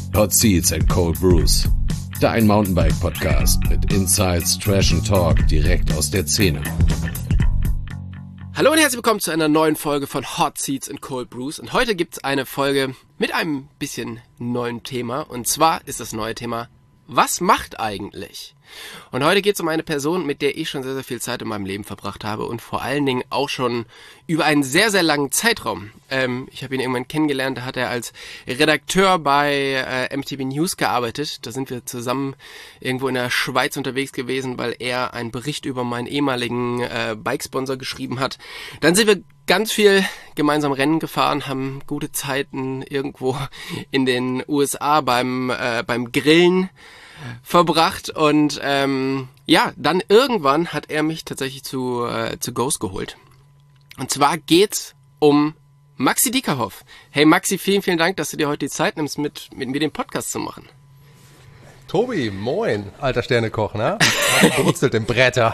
Hot Seats and Cold Brews. Dein Mountainbike-Podcast mit Insights, Trash and Talk direkt aus der Szene. Hallo und herzlich willkommen zu einer neuen Folge von Hot Seats and Cold Brews. Und heute gibt es eine Folge mit einem bisschen neuen Thema. Und zwar ist das neue Thema: Was macht eigentlich? Und heute geht es um eine Person, mit der ich schon sehr, sehr viel Zeit in meinem Leben verbracht habe und vor allen Dingen auch schon über einen sehr, sehr langen Zeitraum. Ich habe ihn irgendwann kennengelernt, da hat er als Redakteur bei MTV News gearbeitet. Da sind wir zusammen irgendwo in der Schweiz unterwegs gewesen, weil er einen Bericht über meinen ehemaligen Bikesponsor geschrieben hat. Dann sind wir ganz viel gemeinsam Rennen gefahren, haben gute Zeiten irgendwo in den USA beim Grillen verbracht und dann irgendwann hat er mich tatsächlich zu Ghost geholt. Und zwar geht's um Maxi Diekerhoff. Hey Maxi, vielen, vielen Dank, dass du dir heute die Zeit nimmst, mit mir den Podcast zu machen. Tobi, moin, alter Sternekoch, ne? Brutzelt im Bretter.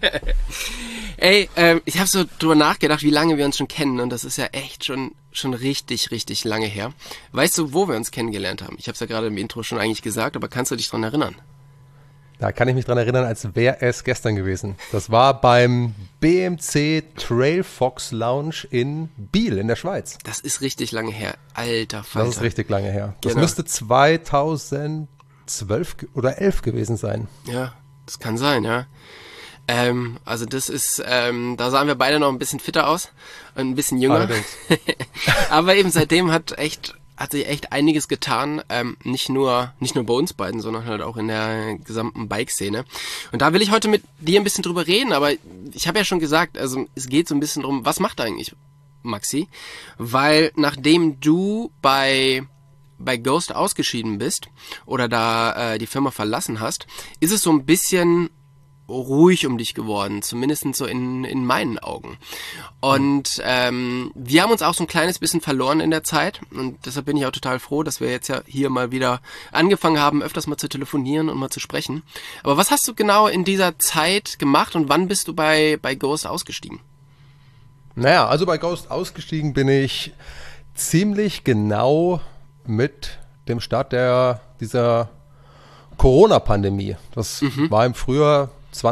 Ey, ich habe so drüber nachgedacht, wie lange wir uns schon kennen, und das ist ja echt schon richtig, richtig lange her. Weißt du, wo wir uns kennengelernt haben? Ich habe es ja gerade im Intro schon eigentlich gesagt, aber kannst du dich dran erinnern? Da kann ich mich dran erinnern, als wäre es gestern gewesen. Das war beim BMC Trail Fox Lounge in Biel in der Schweiz. Das ist richtig lange her, alter Falter. Das ist richtig lange her. Das Genau. müsste 2012 oder 2011 gewesen sein. Ja, das kann sein, ja. Also das ist, da sahen wir beide noch ein bisschen fitter aus und ein bisschen jünger. Aber eben seitdem hat sich echt einiges getan, nicht nur bei uns beiden, sondern halt auch in der gesamten Bike-Szene. Und da will ich heute mit dir ein bisschen drüber reden, aber ich habe ja schon gesagt, also es geht so ein bisschen drum, was macht eigentlich Maxi? Weil nachdem du bei Ghost ausgeschieden bist oder da die Firma verlassen hast, ist es so ein bisschen ruhig um dich geworden, zumindest so in meinen Augen. Und wir haben uns auch so ein kleines bisschen verloren in der Zeit, und deshalb bin ich auch total froh, dass wir jetzt ja hier mal wieder angefangen haben, öfters mal zu telefonieren und mal zu sprechen. Aber was hast du genau in dieser Zeit gemacht und wann bist du bei Ghost ausgestiegen? Naja, also bei Ghost ausgestiegen bin ich ziemlich genau mit dem Start dieser Corona-Pandemie. Das war im Frühjahr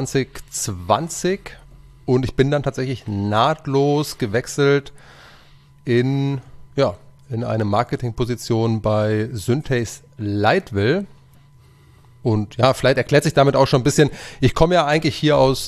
2020 und ich bin dann tatsächlich nahtlos gewechselt in eine Marketingposition bei Synthes Leitwil. Und ja, vielleicht erklärt sich damit auch schon ein bisschen, ich komme ja eigentlich hier aus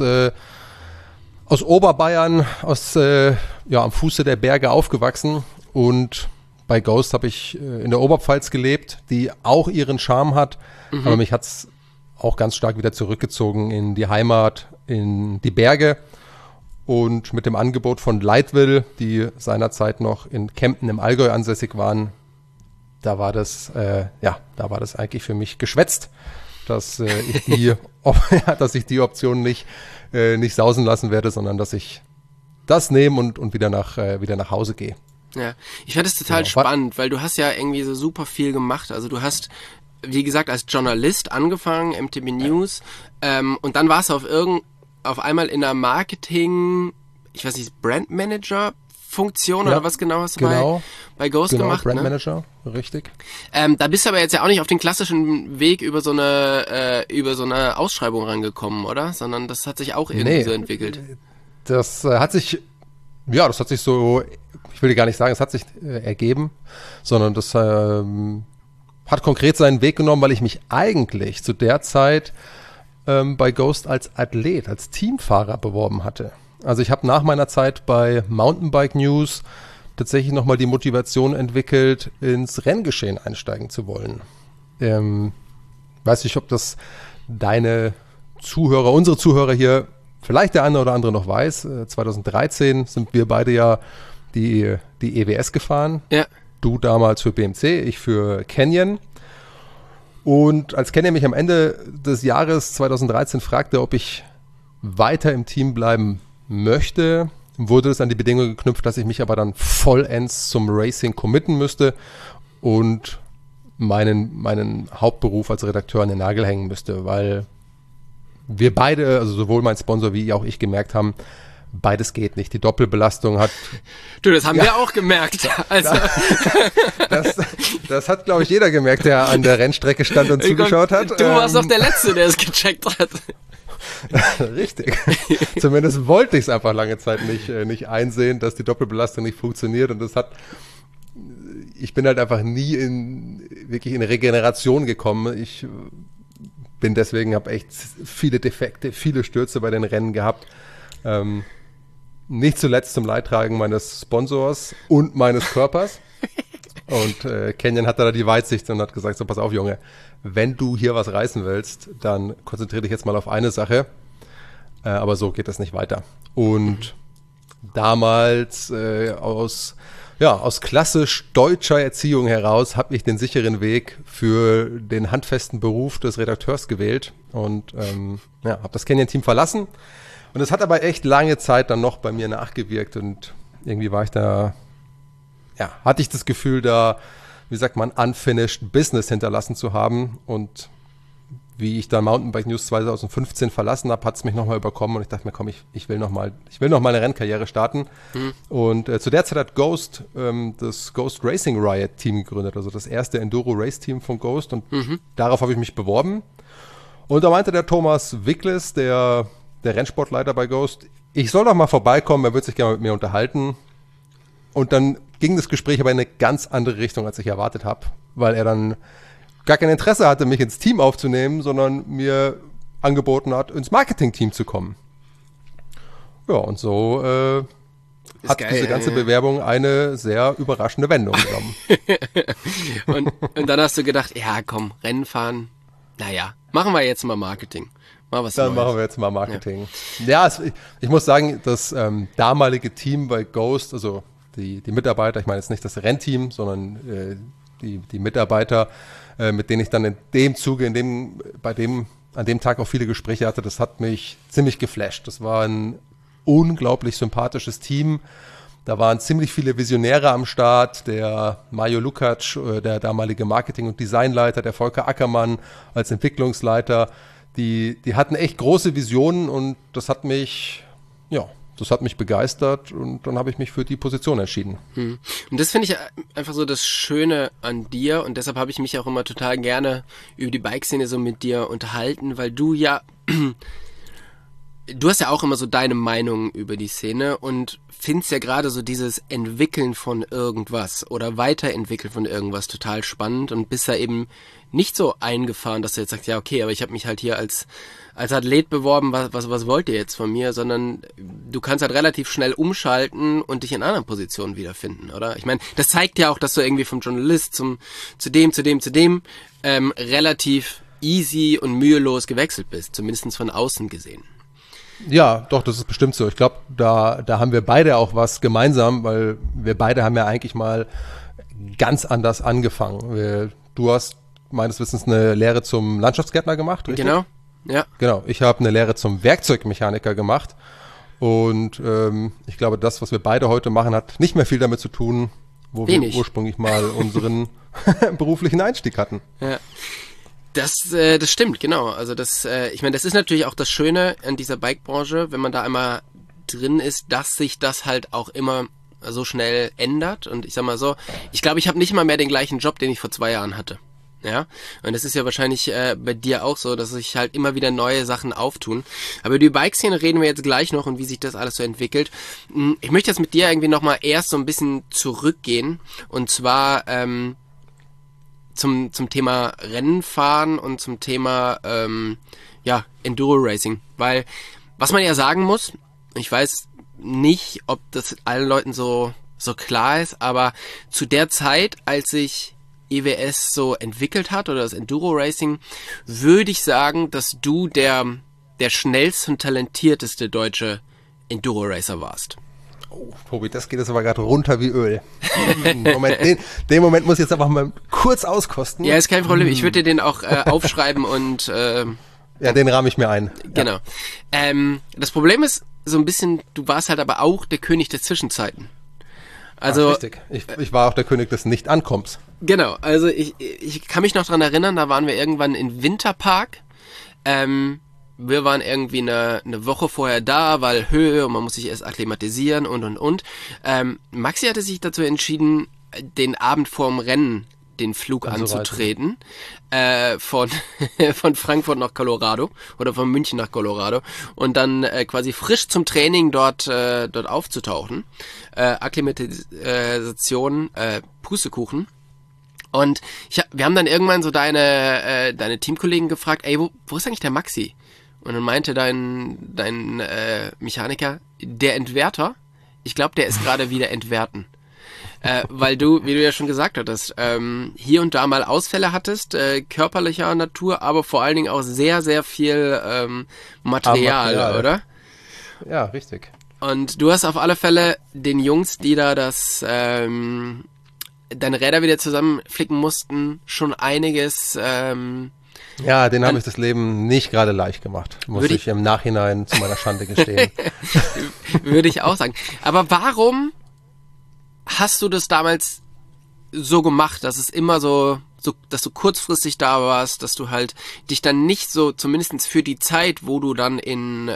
Oberbayern, am Fuße der Berge aufgewachsen, und bei Ghost habe ich in der Oberpfalz gelebt, die auch ihren Charme hat, aber mich hat's auch ganz stark wieder zurückgezogen in die Heimat, in die Berge. Und mit dem Angebot von Leitwil, die seinerzeit noch in Kempten im Allgäu ansässig waren, da war das eigentlich für mich geschwätzt, dass ich die Option nicht sausen lassen werde, sondern dass ich das nehme und wieder nach Hause gehe. Ja, ich fand es total spannend, weil du hast ja irgendwie so super viel gemacht. Also du hast, wie gesagt, als Journalist angefangen, MTV News, und dann warst du auf einmal in einer Marketing, ich weiß nicht, Brandmanager-Funktion oder was genau hast du bei Ghost gemacht? Brand Manager, richtig. Da bist du aber jetzt ja auch nicht auf den klassischen Weg über so eine Ausschreibung rangekommen, oder? Sondern das hat sich auch irgendwie so entwickelt. Das hat sich so, ich will gar nicht sagen, es hat sich ergeben, sondern das hat konkret seinen Weg genommen, weil ich mich eigentlich zu der Zeit bei Ghost als Athlet, als Teamfahrer beworben hatte. Also ich habe nach meiner Zeit bei Mountainbike News tatsächlich nochmal die Motivation entwickelt, ins Renngeschehen einsteigen zu wollen. Weiß nicht, ob das unsere Zuhörer hier, vielleicht der eine oder andere noch weiß. 2013 sind wir beide ja die EWS gefahren. Ja. Du damals für BMC, ich für Canyon. Und als Canyon mich am Ende des Jahres 2013 fragte, ob ich weiter im Team bleiben möchte, wurde es an die Bedingung geknüpft, dass ich mich aber dann vollends zum Racing committen müsste und meinen Hauptberuf als Redakteur an den Nagel hängen müsste, weil wir beide, also sowohl mein Sponsor wie auch ich, gemerkt haben, beides geht nicht. Die Doppelbelastung hat... Du, das haben wir auch gemerkt. Also. Das hat, glaube ich, jeder gemerkt, der an der Rennstrecke stand und zugeschaut hat. Du warst doch der Letzte, der es gecheckt hat. Richtig. Zumindest wollte ich es einfach lange Zeit nicht einsehen, dass die Doppelbelastung nicht funktioniert. Und ich bin halt einfach nie wirklich in Regeneration gekommen. Ich bin deswegen, habe echt viele Defekte, viele Stürze bei den Rennen gehabt. Nicht zuletzt zum Leidtragen meines Sponsors und meines Körpers. Und Canyon hatte da die Weitsicht und hat gesagt, so pass auf Junge, wenn du hier was reißen willst, dann konzentriere dich jetzt mal auf eine Sache. Aber so geht das nicht weiter. Und damals aus klassisch deutscher Erziehung heraus habe ich den sicheren Weg für den handfesten Beruf des Redakteurs gewählt und habe das Canyon-Team verlassen. Und es hat aber echt lange Zeit dann noch bei mir nachgewirkt und irgendwie war ich da, hatte ich das Gefühl, da, wie sagt man, unfinished Business hinterlassen zu haben. Und wie ich dann Mountainbike News 2015 verlassen habe, hat es mich nochmal überkommen und ich dachte mir, komm, ich will noch mal eine Rennkarriere starten. Und zu der Zeit hat Ghost das Ghost Racing Riot Team gegründet, also das erste Enduro Race Team von Ghost und darauf habe ich mich beworben. Und da meinte der Thomas Wickles, der Rennsportleiter bei Ghost, ich soll doch mal vorbeikommen, er wird sich gerne mit mir unterhalten. Und dann ging das Gespräch aber in eine ganz andere Richtung, als ich erwartet habe, weil er dann gar kein Interesse hatte, mich ins Team aufzunehmen, sondern mir angeboten hat, ins Marketing-Team zu kommen. Ja, und so hat geil, diese ganze Bewerbung eine sehr überraschende Wendung genommen. und dann hast du gedacht, ja komm, Rennen fahren, naja, machen wir jetzt mal Marketing. Dann machen wir jetzt mal Marketing. Ja, ich muss sagen, das damalige Team bei Ghost, also die Mitarbeiter, ich meine jetzt nicht das Rennteam, sondern die Mitarbeiter, mit denen ich dann in dem Zuge, an dem Tag auch viele Gespräche hatte, das hat mich ziemlich geflasht. Das war ein unglaublich sympathisches Team. Da waren ziemlich viele Visionäre am Start, der Majo Lukacs, der damalige Marketing- und Designleiter, der Volker Ackermann als Entwicklungsleiter. Die hatten echt große Visionen und das hat mich begeistert und dann habe ich mich für die Position entschieden. Und das finde ich einfach so das Schöne an dir und deshalb habe ich mich auch immer total gerne über die Bike-Szene so mit dir unterhalten, weil du hast ja auch immer so deine Meinung über die Szene und findest ja gerade so dieses Entwickeln von irgendwas oder Weiterentwickeln von irgendwas total spannend und bist da eben nicht so eingefahren, dass du jetzt sagst, ja okay, aber ich habe mich halt hier als Athlet beworben, was wollt ihr jetzt von mir, sondern du kannst halt relativ schnell umschalten und dich in anderen Positionen wiederfinden, oder? Ich meine, das zeigt ja auch, dass du irgendwie vom Journalist zu dem relativ easy und mühelos gewechselt bist, zumindest von außen gesehen. Ja, doch, das ist bestimmt so. Ich glaube, da haben wir beide auch was gemeinsam, weil wir beide haben ja eigentlich mal ganz anders angefangen. Du hast meines Wissens eine Lehre zum Landschaftsgärtner gemacht, richtig? Genau, ja. Genau, ich habe eine Lehre zum Werkzeugmechaniker gemacht und ich glaube, das, was wir beide heute machen, hat nicht mehr viel damit zu tun, wo wir ursprünglich mal unseren beruflichen Einstieg hatten. Ja. Das stimmt, genau. Also ich meine, das ist natürlich auch das Schöne an dieser Bike-Branche, wenn man da einmal drin ist, dass sich das halt auch immer so schnell ändert. Und ich sag mal so, ich glaube, ich habe nicht mal mehr den gleichen Job, den ich vor 2 Jahren hatte. Ja, und das ist ja wahrscheinlich bei dir auch so, dass sich halt immer wieder neue Sachen auftun. Aber über die Bike-Szene reden wir jetzt gleich noch und wie sich das alles so entwickelt. Ich möchte jetzt mit dir irgendwie nochmal erst so ein bisschen zurückgehen und zwar zum Thema Rennenfahren und zum Thema Enduro Racing, weil was man ja sagen muss, ich weiß nicht, ob das allen Leuten so klar ist, aber zu der Zeit, als sich EWS so entwickelt hat oder das Enduro Racing, würde ich sagen, dass du der schnellste und talentierteste deutsche Enduro Racer warst. Oh, Tobi, das geht jetzt aber gerade runter wie Öl. Moment, den Moment muss ich jetzt einfach mal kurz auskosten. Ja, ist kein Problem. Ich würde dir den auch aufschreiben und ja, den rahme ich mir ein. Genau. Ja. Das Problem ist so ein bisschen, du warst halt aber auch der König der Zwischenzeiten. Also, ach, richtig. Ich war auch der König des Nicht-Ankommens. Genau, also ich kann mich noch dran erinnern, da waren wir irgendwann in Winterpark, wir waren irgendwie eine Woche vorher da, weil Höhe und man muss sich erst akklimatisieren und. Maxi hatte sich dazu entschieden, den Abend vorm Rennen den Flug anzutreten, von Frankfurt nach Colorado oder von München nach Colorado und dann quasi frisch zum Training dort aufzutauchen. Akklimatisation, Pustekuchen. Und wir haben dann irgendwann so deine Teamkollegen gefragt, ey, wo ist eigentlich der Maxi? Und dann meinte dein Mechaniker, der Entwerter, ich glaube, der ist gerade wieder entwerten. Weil du, wie du ja schon gesagt hattest, hier und da mal Ausfälle hattest, körperlicher Natur, aber vor allen Dingen auch sehr, sehr viel Material, oder? Ja, richtig. Und du hast auf alle Fälle den Jungs, die da deine Räder wieder zusammenflicken mussten, schon einiges... ja, denen habe ich das Leben nicht gerade leicht gemacht, muss ich im Nachhinein zu meiner Schande gestehen. Würde ich auch sagen. Aber warum hast du das damals so gemacht, dass es immer so, dass du kurzfristig da warst, dass du halt dich dann nicht so, zumindest für die Zeit, wo du dann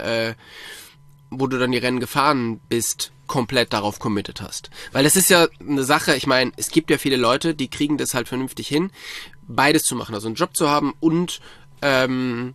die Rennen gefahren bist, komplett darauf committed hast? Weil das ist ja eine Sache, ich meine, es gibt ja viele Leute, die kriegen das halt vernünftig hin, beides zu machen, also einen Job zu haben und Rennen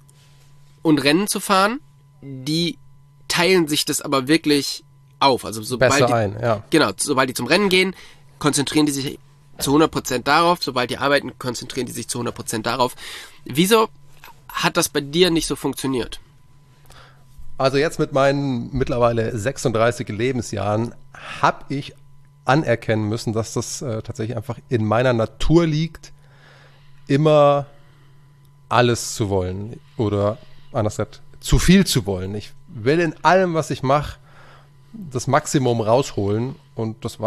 zu fahren, die teilen sich das aber wirklich auf. Also sobald sobald die zum Rennen gehen, konzentrieren die sich zu 100% darauf, sobald die arbeiten, konzentrieren die sich zu 100% darauf. Wieso hat das bei dir nicht so funktioniert? Also jetzt mit meinen mittlerweile 36 Lebensjahren habe ich anerkennen müssen, dass das tatsächlich einfach in meiner Natur liegt, immer alles zu wollen oder anders gesagt, zu viel zu wollen. Ich will in allem, was ich mache, das Maximum rausholen und das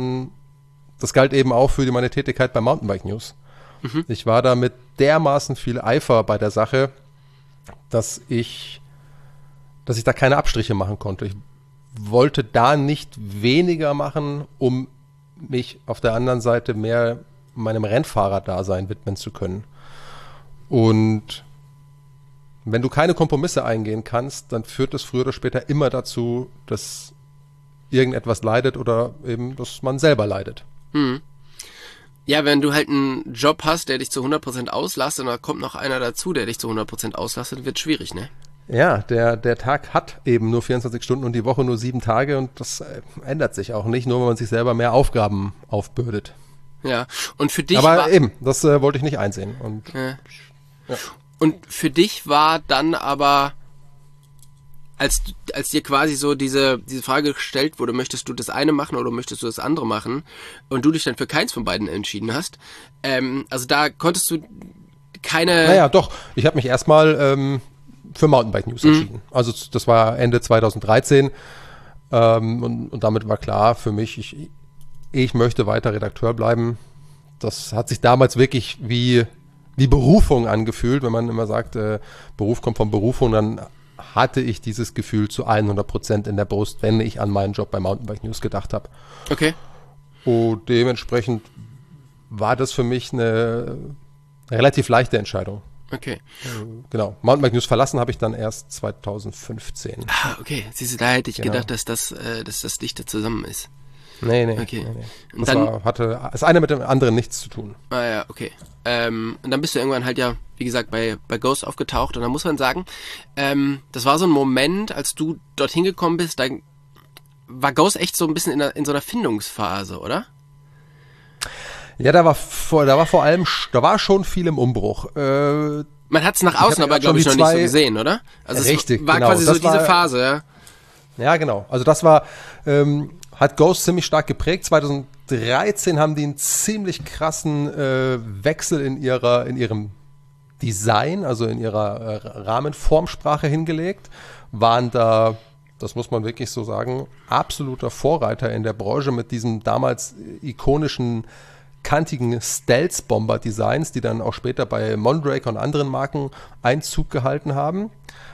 galt eben auch für meine Tätigkeit bei Mountainbike News. Mhm. Ich war da mit dermaßen viel Eifer bei der Sache, dass ich da keine Abstriche machen konnte. Ich wollte da nicht weniger machen, um mich auf der anderen Seite mehr meinem Rennfahrerdasein widmen zu können. Und wenn du keine Kompromisse eingehen kannst, dann führt es früher oder später immer dazu, dass irgendetwas leidet oder eben, dass man selber leidet. Hm. Ja, wenn du halt einen Job hast, der dich zu 100% auslastet und da kommt noch einer dazu, der dich zu 100% auslastet, wird schwierig, ne? Ja, der Tag hat eben nur 24 Stunden und die Woche nur 7 Tage und das ändert sich auch nicht, nur wenn man sich selber mehr Aufgaben aufbürdet. Ja, und für dich aber eben, das wollte ich nicht einsehen. Und, ja. Und für dich war dann aber, als dir quasi so diese Frage gestellt wurde, möchtest du das eine machen oder möchtest du das andere machen und du dich dann für keins von beiden entschieden hast, also da konntest du keine... Naja, doch, ich habe mich erstmal für Mountainbike News entschieden. Also das war Ende 2013 und damit war klar für mich, ich möchte weiter Redakteur bleiben. Das hat sich damals wirklich wie Berufung angefühlt, wenn man immer sagt, Beruf kommt von Berufung, dann hatte ich dieses Gefühl zu 100% in der Brust, wenn ich an meinen Job bei Mountainbike News gedacht habe. Okay. Und dementsprechend war das für mich eine relativ leichte Entscheidung. Okay. Genau. Mountainbike News verlassen habe ich dann erst 2015. Ah, okay. Siehst du, da hätte ich gedacht, dass das dichter zusammen ist. Nee. Okay. Nee. Hatte das eine mit dem anderen nichts zu tun. Ah ja, okay. Und dann bist du irgendwann halt ja, wie gesagt, bei Ghost aufgetaucht und dann muss man sagen, das war so ein Moment, als du dorthin gekommen bist, da war Ghost echt so ein bisschen in so einer Findungsphase, oder? Ja, da war schon viel im Umbruch. Man hat es nach außen aber, glaube ich, noch nicht so gesehen, oder? Also richtig, es war genau. quasi so diese Phase, ja? Ja, genau. Also das war, hat Ghost ziemlich stark geprägt. 2013 haben die einen ziemlich krassen Wechsel in ihrem Design, also in ihrer Rahmenformsprache hingelegt. Waren da, das muss man wirklich so sagen, absoluter Vorreiter in der Branche mit diesem damals ikonischen kantigen Stealth-Bomber-Designs, die dann auch später bei Mondraker und anderen Marken Einzug gehalten haben.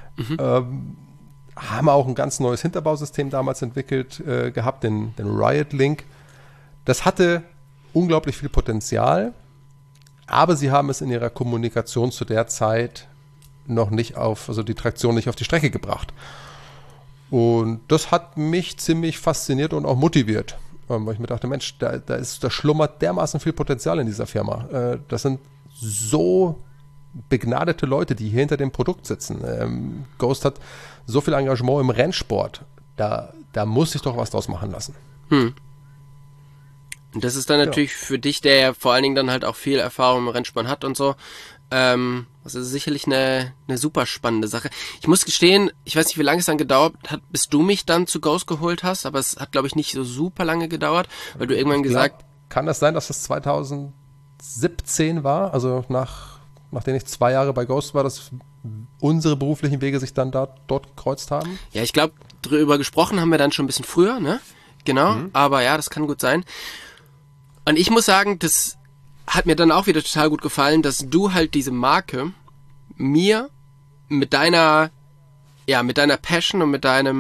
Haben auch ein ganz neues Hinterbausystem damals entwickelt gehabt, den Riot Link. Das hatte unglaublich viel Potenzial, aber sie haben es in ihrer Kommunikation zu der Zeit noch nicht also die Traktion nicht auf die Strecke gebracht. Und das hat mich ziemlich fasziniert und auch motiviert, weil ich mir dachte, Mensch, da schlummert dermaßen viel Potenzial in dieser Firma. Das sind so begnadete Leute, die hier hinter dem Produkt sitzen. Ghost hat so viel Engagement im Rennsport. Da muss sich doch was draus machen lassen. Und das ist dann natürlich für dich, der ja vor allen Dingen dann halt auch viel Erfahrung im Rennsport hat und so, das ist sicherlich eine super spannende Sache. Ich muss gestehen, ich weiß nicht, wie lange es dann gedauert hat, bis du mich dann zu Ghost geholt hast, aber es hat, glaube ich, nicht so super lange gedauert, weil du irgendwann gesagt... Kann das sein, dass das 2017 war? Also nachdem ich 2 Jahre bei Ghost war, dass unsere beruflichen Wege sich dann dort gekreuzt haben? Ja, ich glaube, drüber gesprochen haben wir dann schon ein bisschen früher, ne? Genau, aber ja, das kann gut sein. Und ich muss sagen, das hat mir dann auch wieder total gut gefallen, dass du halt diese Marke mir mit deiner Passion und mit deiner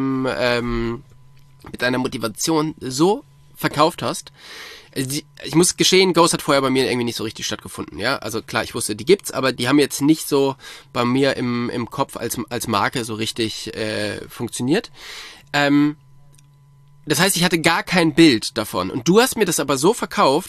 Motivation so verkauft hast. Ich muss gestehen, Ghost hat vorher bei mir irgendwie nicht so richtig stattgefunden, ja. Also klar, ich wusste, die gibt's, aber die haben jetzt nicht so bei mir im Kopf als Marke so richtig funktioniert. Das heißt, ich hatte gar kein Bild davon. Und du hast mir das aber so verkauft,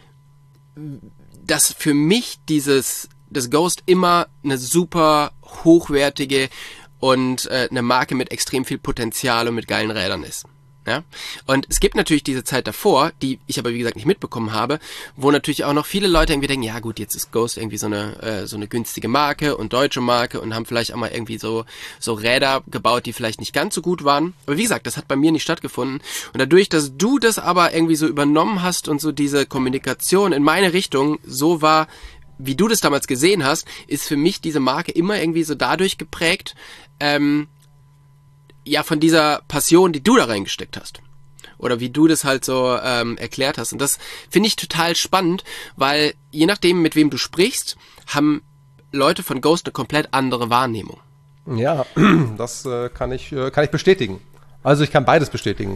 dass für mich das Ghost immer eine super hochwertige und eine Marke mit extrem viel Potenzial und mit geilen Rädern ist. Ja? Und es gibt natürlich diese Zeit davor, die ich aber wie gesagt nicht mitbekommen habe, wo natürlich auch noch viele Leute irgendwie denken, ja gut, jetzt ist Ghost irgendwie so eine günstige Marke und deutsche Marke und haben vielleicht auch mal irgendwie so Räder gebaut, die vielleicht nicht ganz so gut waren. Aber wie gesagt, das hat bei mir nicht stattgefunden. Und dadurch, dass du das aber irgendwie so übernommen hast und so diese Kommunikation in meine Richtung so war, wie du das damals gesehen hast, ist für mich diese Marke immer irgendwie so dadurch geprägt, von dieser Passion, die du da reingesteckt hast. Oder wie du das halt so erklärt hast. Und das finde ich total spannend, weil je nachdem, mit wem du sprichst, haben Leute von Ghost eine komplett andere Wahrnehmung. Ja, das kann ich bestätigen. Also ich kann beides bestätigen.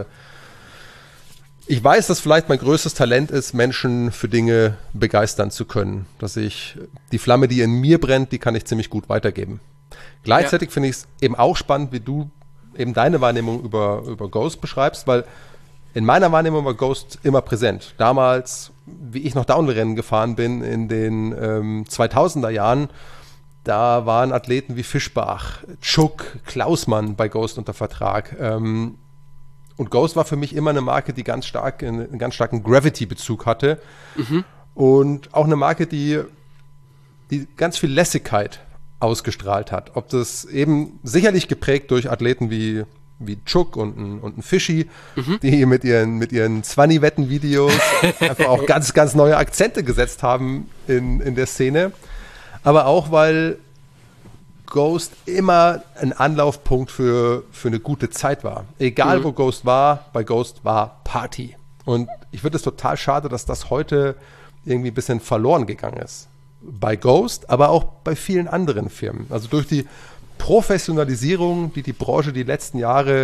Ich weiß, dass vielleicht mein größtes Talent ist, Menschen für Dinge begeistern zu können. Dass ich die Flamme, die in mir brennt, die kann ich ziemlich gut weitergeben. Gleichzeitig finde ich es eben auch spannend, wie du eben deine Wahrnehmung über Ghost beschreibst, weil in meiner Wahrnehmung war Ghost immer präsent. Damals, wie ich noch Downhill-Rennen gefahren bin in den 2000er Jahren, da waren Athleten wie Fischbach, Tschuk, Klausmann bei Ghost unter Vertrag. Und Ghost war für mich immer eine Marke, die einen ganz starken Gravity-Bezug hatte. Und auch eine Marke, die ganz viel Lässigkeit ausgestrahlt hat. Ob das eben sicherlich geprägt durch Athleten wie Tschuk und ein Fischi, die mit ihren 20-Wetten-Videos einfach auch ganz, ganz neue Akzente gesetzt haben in der Szene. Aber auch, weil Ghost immer ein Anlaufpunkt für eine gute Zeit war. Egal wo Ghost war, bei Ghost war Party. Und ich finde es total schade, dass das heute irgendwie ein bisschen verloren gegangen ist. Bei Ghost, aber auch bei vielen anderen Firmen. Also durch die Professionalisierung, die Branche die letzten Jahre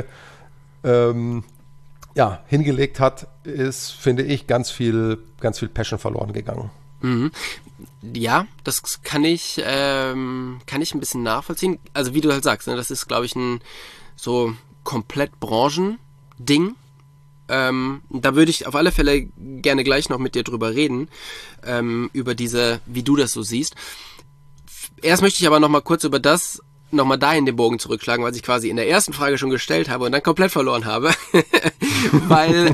hingelegt hat, ist, finde ich, ganz viel Passion verloren gegangen. Ja, das kann ich ein bisschen nachvollziehen. Also wie du halt sagst, ne, das ist, glaube ich, ein so komplett Branchen-Ding. Da würde ich auf alle Fälle gerne gleich noch mit dir drüber reden, über wie du das so siehst. Erst möchte ich aber noch mal kurz über das nochmal dahin den Bogen zurückschlagen, was ich quasi in der ersten Frage schon gestellt habe und dann komplett verloren habe. Weil,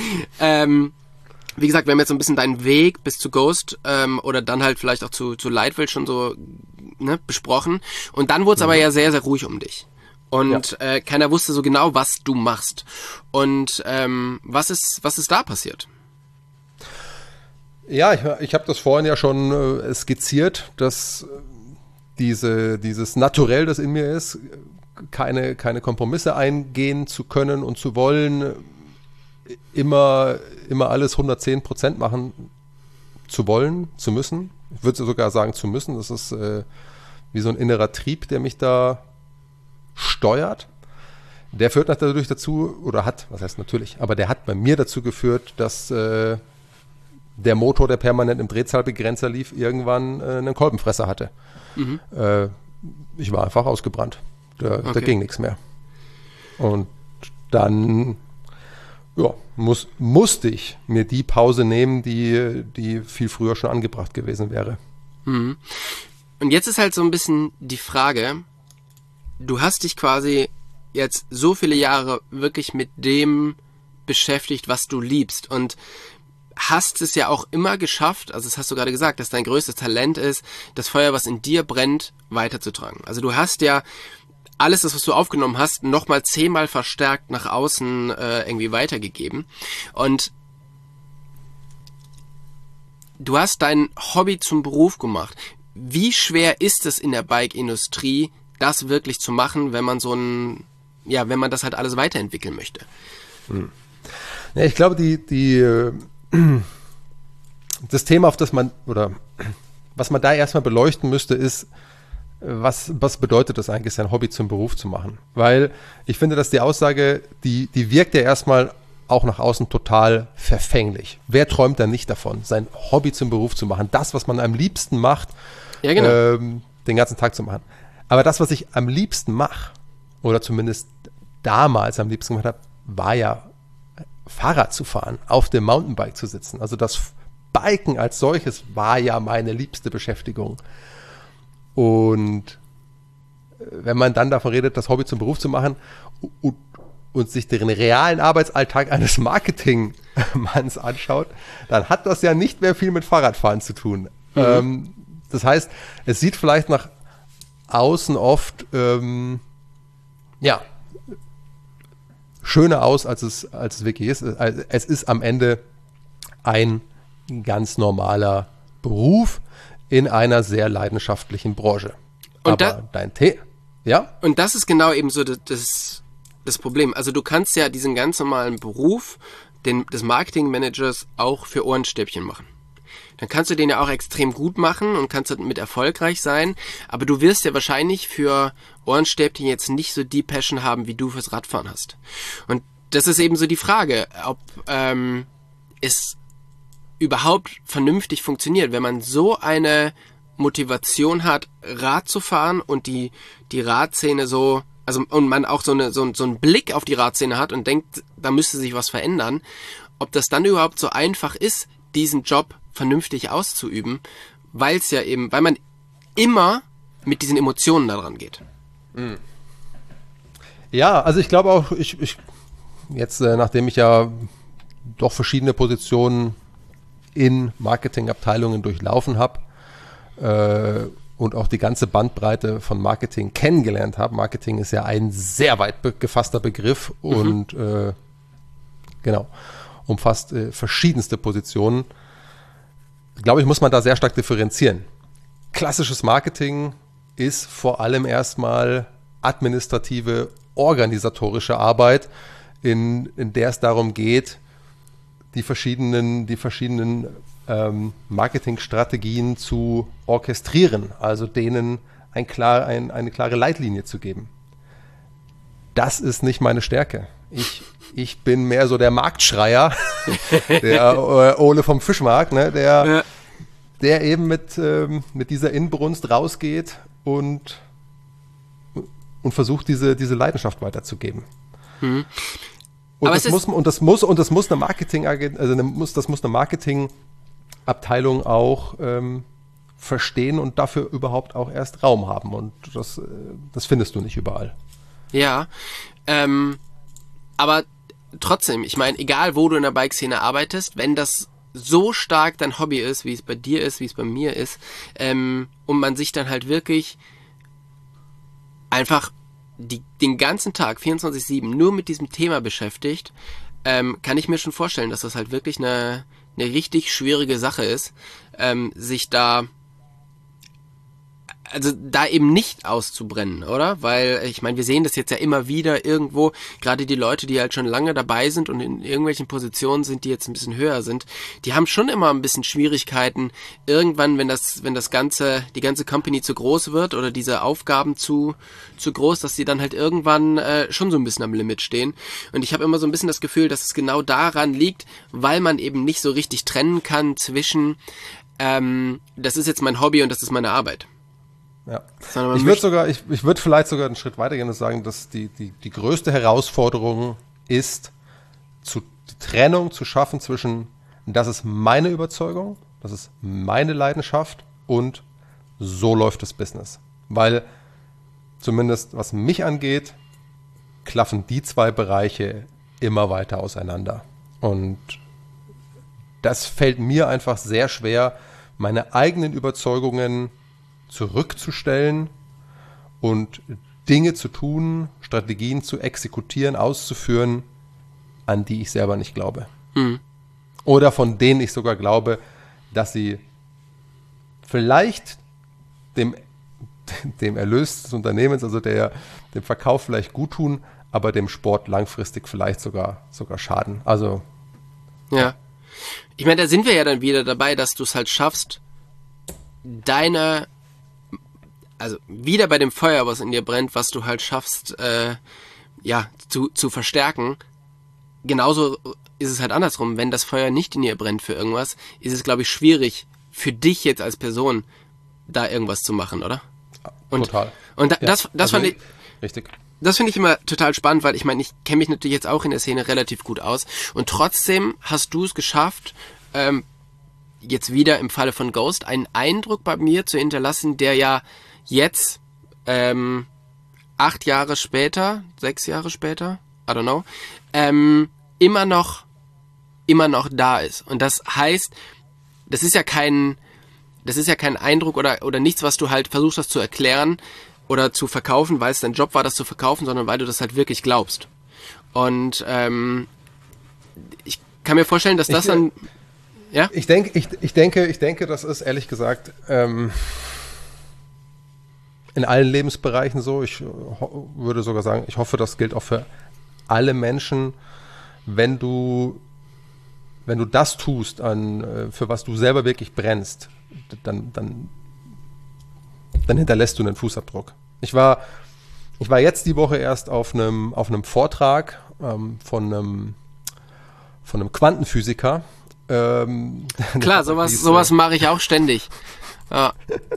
wie gesagt, wir haben jetzt so ein bisschen deinen Weg bis zu Ghost oder dann halt vielleicht auch zu Leitwelt schon so besprochen. Und dann wurde es aber ja sehr, sehr ruhig um dich. Und keiner wusste so genau, was du machst. Und was ist da passiert? Ja, ich habe das vorhin ja schon skizziert, dass dieses Naturell, das in mir ist, keine Kompromisse eingehen zu können und zu wollen, immer alles 110% machen zu wollen, zu müssen. Ich würde sogar sagen zu müssen. Das ist wie so ein innerer Trieb, der mich da steuert. Der führt natürlich dazu, oder hat, was heißt natürlich, aber der hat bei mir dazu geführt, dass der Motor, der permanent im Drehzahlbegrenzer lief, irgendwann einen Kolbenfresser hatte. ich war einfach ausgebrannt. Da Okay. ging nichts mehr. Und dann musste ich mir die Pause nehmen, die viel früher schon angebracht gewesen wäre. Und jetzt ist halt so ein bisschen die Frage, du hast dich quasi jetzt so viele Jahre wirklich mit dem beschäftigt, was du liebst und hast es ja auch immer geschafft, also das hast du gerade gesagt, dass dein größtes Talent ist, das Feuer, was in dir brennt, weiterzutragen. Also du hast ja alles das, was du aufgenommen hast, nochmal 10-mal verstärkt nach außen irgendwie weitergegeben. Und du hast dein Hobby zum Beruf gemacht. Wie schwer ist es in der Bike-Industrie, das wirklich zu machen, wenn man wenn man das halt alles weiterentwickeln möchte? Ja, ich glaube, das Thema, auf das was man da erstmal beleuchten müsste, ist, was bedeutet das eigentlich, sein Hobby zum Beruf zu machen? Weil ich finde, dass die Aussage, die wirkt ja erstmal auch nach außen total verfänglich. Wer träumt da nicht davon, sein Hobby zum Beruf zu machen? Das, was man am liebsten macht, Ja, genau. den ganzen Tag zu machen. Aber das, was ich am liebsten mache, oder zumindest damals am liebsten gemacht habe, war ja Fahrrad zu fahren, auf dem Mountainbike zu sitzen. Also das Biken als solches war ja meine liebste Beschäftigung. Und wenn man dann davon redet, das Hobby zum Beruf zu machen und sich den realen Arbeitsalltag eines Marketingmanns anschaut, dann hat das ja nicht mehr viel mit Fahrradfahren zu tun. Das heißt, es sieht vielleicht nach außen oft schöner aus, als es wirklich ist. Es ist am Ende ein ganz normaler Beruf in einer sehr leidenschaftlichen Branche. Und Aber ja? Und das ist genau eben so das Problem. Also du kannst ja diesen ganz normalen Beruf des Marketingmanagers auch für Ohrenstäbchen machen. Dann kannst du den ja auch extrem gut machen und kannst damit erfolgreich sein, aber du wirst ja wahrscheinlich für Ohrenstäbchen jetzt nicht so die Passion haben, wie du fürs Radfahren hast. Und das ist eben so die Frage, ob es überhaupt vernünftig funktioniert, wenn man so eine Motivation hat, Rad zu fahren und die Radszene und man auch so einen Blick auf die Radszene hat und denkt, da müsste sich was verändern, ob das dann überhaupt so einfach ist, diesen Job vernünftig auszuüben, weil man immer mit diesen Emotionen daran geht. Ja, also ich glaube auch, jetzt, nachdem ich ja doch verschiedene Positionen in Marketingabteilungen durchlaufen habe und auch die ganze Bandbreite von Marketing kennengelernt habe. Marketing ist ja ein sehr weit gefasster Begriff und umfasst verschiedenste Positionen. Glaube ich, muss man da sehr stark differenzieren. Klassisches Marketing ist vor allem erstmal administrative, organisatorische Arbeit, in der es darum geht, die verschiedenen Marketingstrategien zu orchestrieren, also denen eine klare Leitlinie zu geben. Das ist nicht meine Stärke. Ich bin mehr so der Marktschreier, der Ole vom Fischmarkt, ne, der eben mit dieser Inbrunst rausgeht und versucht, diese Leidenschaft weiterzugeben. Und das muss eine Marketingabteilung auch verstehen und dafür überhaupt auch erst Raum haben. Und das findest du nicht überall. Ja, aber trotzdem, ich meine, egal wo du in der Bike-Szene arbeitest, wenn das so stark dein Hobby ist, wie es bei dir ist, wie es bei mir ist, und man sich dann halt wirklich einfach den ganzen Tag 24/7 nur mit diesem Thema beschäftigt, kann ich mir schon vorstellen, dass das halt wirklich eine richtig schwierige Sache ist, sich da eben nicht auszubrennen, oder? Weil, ich meine, wir sehen das jetzt ja immer wieder irgendwo, gerade die Leute, die halt schon lange dabei sind und in irgendwelchen Positionen sind, die jetzt ein bisschen höher sind, die haben schon immer ein bisschen Schwierigkeiten, irgendwann, wenn die ganze Company zu groß wird oder diese Aufgaben zu groß, dass die dann halt irgendwann schon so ein bisschen am Limit stehen. Und ich habe immer so ein bisschen das Gefühl, dass es genau daran liegt, weil man eben nicht so richtig trennen kann zwischen, das ist jetzt mein Hobby und das ist meine Arbeit. Ja. Sondern Ich würde vielleicht sogar einen Schritt weitergehen und sagen, dass die größte Herausforderung ist, die Trennung zu schaffen zwischen, das ist meine Überzeugung, das ist meine Leidenschaft und so läuft das Business. Weil zumindest was mich angeht, klaffen die zwei Bereiche immer weiter auseinander. Und das fällt mir einfach sehr schwer, meine eigenen Überzeugungen zurückzustellen und Dinge zu tun, Strategien zu exekutieren, auszuführen, an die ich selber nicht glaube. Mhm. Oder von denen ich sogar glaube, dass sie vielleicht dem Erlös des Unternehmens, also dem Verkauf vielleicht gut tun, aber dem Sport langfristig vielleicht sogar schaden. Also ja. Ich meine, da sind wir ja dann wieder dabei, dass du es halt schaffst, also wieder bei dem Feuer, was in dir brennt, was du halt schaffst, zu verstärken. Genauso ist es halt andersrum. Wenn das Feuer nicht in dir brennt für irgendwas, ist es, glaube ich, schwierig für dich jetzt als Person, da irgendwas zu machen, oder? Total. Und das fand ich... Richtig. Das finde ich immer total spannend, weil ich meine, ich kenne mich natürlich jetzt auch in der Szene relativ gut aus und trotzdem hast du es geschafft, jetzt wieder im Falle von Ghost einen Eindruck bei mir zu hinterlassen, der ja jetzt 8 Jahre später, 6 Jahre später, I don't know, immer noch da ist. Und das heißt, das ist ja kein Eindruck oder nichts, was du halt versuchst, das zu erklären oder zu verkaufen, weil es dein Job war, das zu verkaufen, sondern weil du das halt wirklich glaubst. Und ich kann mir vorstellen, dass das dann... Ja? Ich denke, das ist ehrlich gesagt in allen Lebensbereichen so. Ich würde sogar sagen, ich hoffe, das gilt auch für alle Menschen, wenn du das tust, für was du selber wirklich brennst, dann hinterlässt du einen Fußabdruck. Ich war jetzt die Woche erst auf einem Vortrag von einem Quantenphysiker. Klar, sowas mache ich auch ständig. Ja.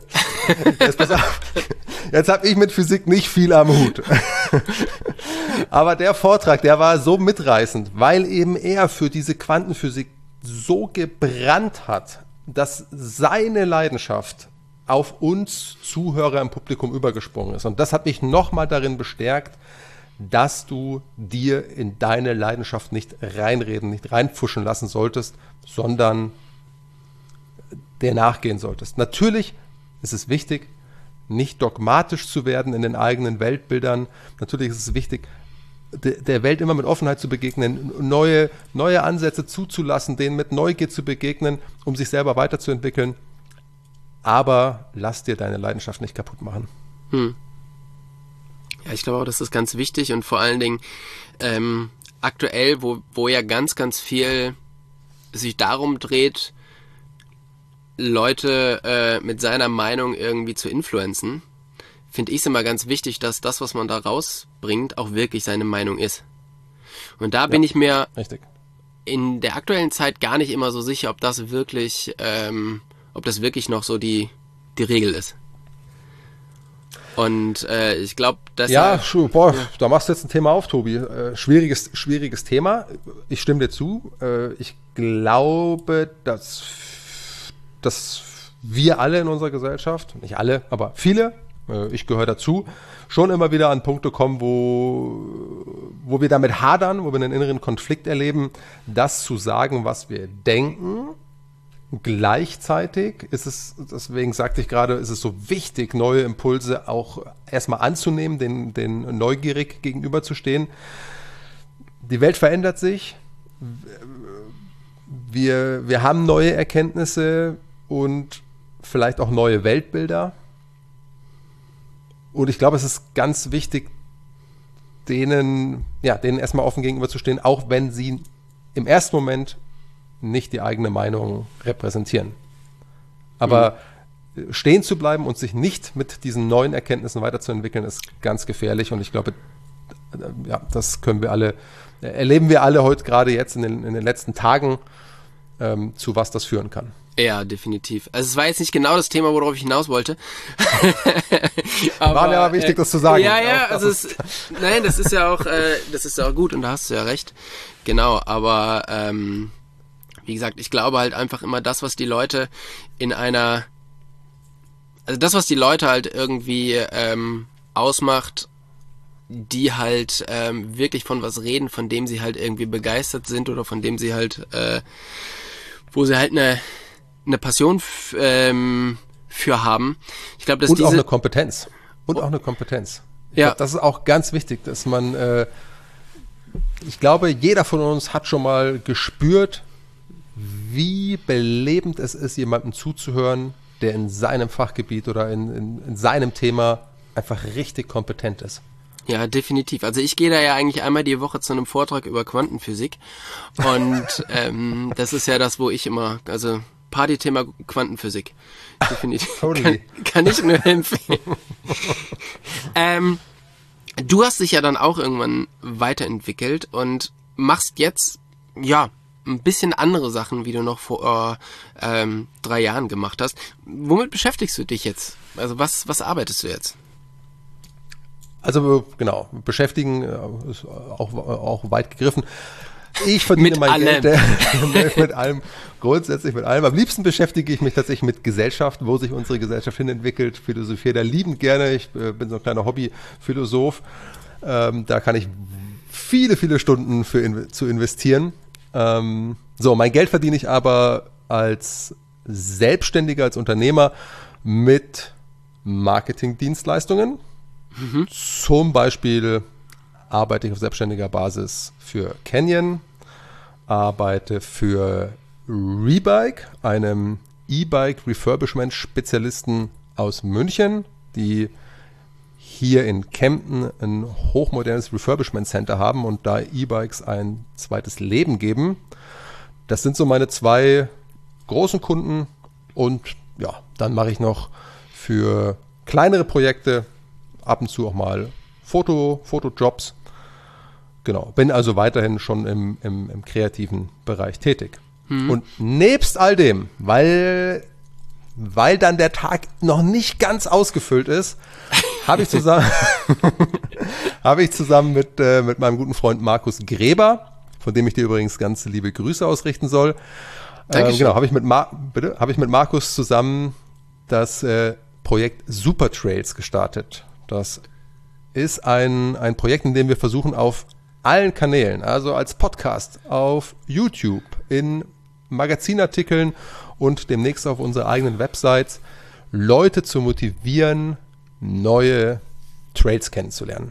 Jetzt habe ich mit Physik nicht viel am Hut. Aber der Vortrag, der war so mitreißend, weil eben er für diese Quantenphysik so gebrannt hat, dass seine Leidenschaft auf uns Zuhörer im Publikum übergesprungen ist. Und das hat mich nochmal darin bestärkt, dass du dir in deine Leidenschaft nicht reinreden, nicht reinpfuschen lassen solltest, sondern der nachgehen solltest. Natürlich ist es wichtig, nicht dogmatisch zu werden in den eigenen Weltbildern. Natürlich ist es wichtig, der Welt immer mit Offenheit zu begegnen, neue Ansätze zuzulassen, denen mit Neugier zu begegnen, um sich selber weiterzuentwickeln. Aber lass dir deine Leidenschaft nicht kaputt machen. Ja, ich glaube auch, das ist ganz wichtig und vor allen Dingen aktuell, wo ja ganz, ganz viel sich darum dreht, Leute mit seiner Meinung irgendwie zu influenzen, finde ich es immer ganz wichtig, dass das, was man da rausbringt, auch wirklich seine Meinung ist. Und da bin ich mir in der aktuellen Zeit gar nicht immer so sicher, ob das wirklich noch so die Regel ist. Und ich glaube, dass... da machst du jetzt ein Thema auf, Tobi. Schwieriges Thema. Ich stimme dir zu. Ich glaube, dass wir alle in unserer Gesellschaft, nicht alle, aber viele, ich gehöre dazu, schon immer wieder an Punkte kommen, wo wir damit hadern, wo wir einen inneren Konflikt erleben, das zu sagen, was wir denken. Gleichzeitig ist es, deswegen sagte ich gerade, ist es so wichtig, neue Impulse auch erstmal anzunehmen, den neugierig gegenüberzustehen. Die Welt verändert sich. Wir haben neue Erkenntnisse und vielleicht auch neue Weltbilder. Und ich glaube, es ist ganz wichtig, denen erstmal offen gegenüberzustehen, auch wenn sie im ersten Moment nicht die eigene Meinung repräsentieren. Aber stehen zu bleiben und sich nicht mit diesen neuen Erkenntnissen weiterzuentwickeln, ist ganz gefährlich. Und ich glaube, das erleben wir alle heute gerade jetzt in den letzten Tagen, zu was das führen kann. Ja, definitiv. Also es war jetzt nicht genau das Thema, worauf ich hinaus wollte. War mir aber wichtig, das zu sagen. Ja, also nein, das ist ja auch gut und da hast du ja recht. Genau, aber wie gesagt, ich glaube halt einfach immer das, was die Leute was die Leute halt irgendwie ausmacht, die halt wirklich von was reden, von dem sie halt irgendwie begeistert sind oder von dem sie halt, wo sie halt eine Passion für haben. Ich glaube, dass auch eine Kompetenz. Und auch eine Kompetenz. Ich glaube, das ist auch ganz wichtig, dass man, ich glaube, jeder von uns hat schon mal gespürt, wie belebend es ist, jemandem zuzuhören, der in seinem Fachgebiet oder in seinem Thema einfach richtig kompetent ist. Ja, definitiv. Also ich gehe da ja eigentlich einmal die Woche zu einem Vortrag über Quantenphysik und das ist ja das, wo ich immer, also Partythema Quantenphysik. Definitiv. Totally. Kann ich nur empfehlen. Du hast dich ja dann auch irgendwann weiterentwickelt und machst jetzt, ja, ein bisschen andere Sachen, wie du noch vor 3 Jahren gemacht hast. Womit beschäftigst du dich jetzt? Also was arbeitest du jetzt? Also genau, beschäftigen ist auch weit gegriffen. Ich verdiene mein Geld mit allem, grundsätzlich mit allem. Am liebsten beschäftige ich mich tatsächlich mit Gesellschaft, wo sich unsere Gesellschaft hin entwickelt. Philosophiere da liebend gerne. Ich bin so ein kleiner Hobbyphilosoph. Da kann ich viele Stunden zu investieren. Mein Geld verdiene ich aber als Selbstständiger, als Unternehmer mit Marketingdienstleistungen. Zum Beispiel arbeite ich auf selbstständiger Basis für Canyon, arbeite für Rebike, einem E-Bike-Refurbishment-Spezialisten aus München, die hier in Kempten ein hochmodernes Refurbishment-Center haben und da E-Bikes ein zweites Leben geben. Das sind so meine 2 großen Kunden und ja, dann mache ich noch für kleinere Projekte ab und zu auch mal Fotojobs. Genau, bin also weiterhin schon im kreativen Bereich tätig. Und nebst all dem, weil dann der Tag noch nicht ganz ausgefüllt ist, habe ich zusammen mit meinem guten Freund Markus Gräber, von dem ich dir übrigens ganz liebe Grüße ausrichten soll. Genau, habe ich mit Markus zusammen das Projekt Supertrails gestartet. Das ist ein Projekt, in dem wir versuchen, auf allen Kanälen, also als Podcast, auf YouTube, in Magazinartikeln und demnächst auf unserer eigenen Websites, Leute zu motivieren, neue Trails kennenzulernen.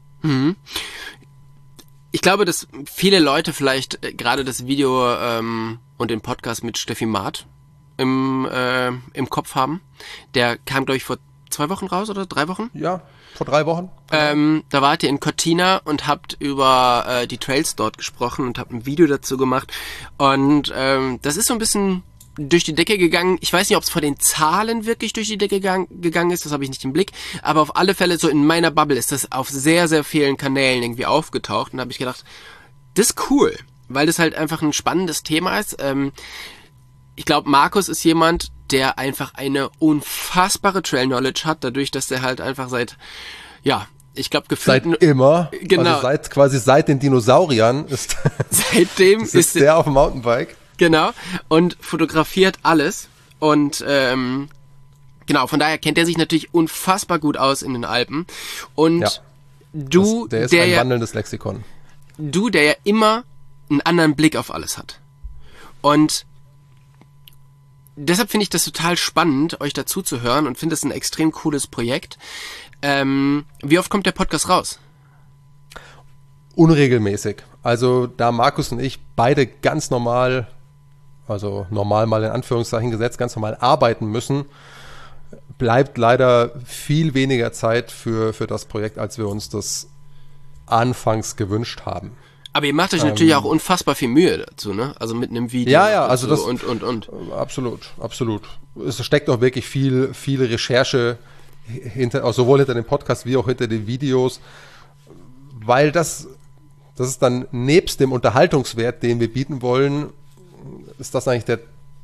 Ich glaube, dass viele Leute vielleicht gerade das Video und den Podcast mit Steffi Maat im Kopf haben. Der kam, glaube ich, vor 2 Wochen raus oder 3 Wochen? Ja, vor 3 Wochen. Da wart ihr in Cortina und habt über die Trails dort gesprochen und habt ein Video dazu gemacht. Und das ist so ein bisschen durch die Decke gegangen. Ich weiß nicht, ob es von den Zahlen wirklich durch die Decke gegangen ist, das habe ich nicht im Blick. Aber auf alle Fälle, so in meiner Bubble ist das auf sehr, sehr vielen Kanälen irgendwie aufgetaucht. Und da habe ich gedacht, das ist cool, weil das halt einfach ein spannendes Thema ist. Ich glaube, Markus ist jemand, der einfach eine unfassbare Trail-Knowledge hat, dadurch, dass der halt einfach seit gefühlt... Seit immer, genau. Also seit den Dinosauriern seitdem ist der auf dem Mountainbike. Genau, und fotografiert alles und genau, von daher kennt er sich natürlich unfassbar gut aus in den Alpen und ja, der ist ein wandelndes Lexikon. Du, der ja immer einen anderen Blick auf alles hat und deshalb finde ich das total spannend, euch dazu zu hören und finde es ein extrem cooles Projekt. Wie oft kommt der Podcast raus? Unregelmäßig. Also da Markus und ich beide ganz normal, also normal mal in Anführungszeichen gesetzt, ganz normal arbeiten müssen, bleibt leider viel weniger Zeit für das Projekt, als wir uns das anfangs gewünscht haben. Aber ihr macht euch natürlich auch unfassbar viel Mühe dazu, ne? Also mit einem Video. Ja, also so das und. Absolut. Es steckt auch wirklich viel Recherche sowohl hinter dem Podcast wie auch hinter den Videos, weil das ist dann nebst dem Unterhaltungswert, den wir bieten wollen, ist das eigentlich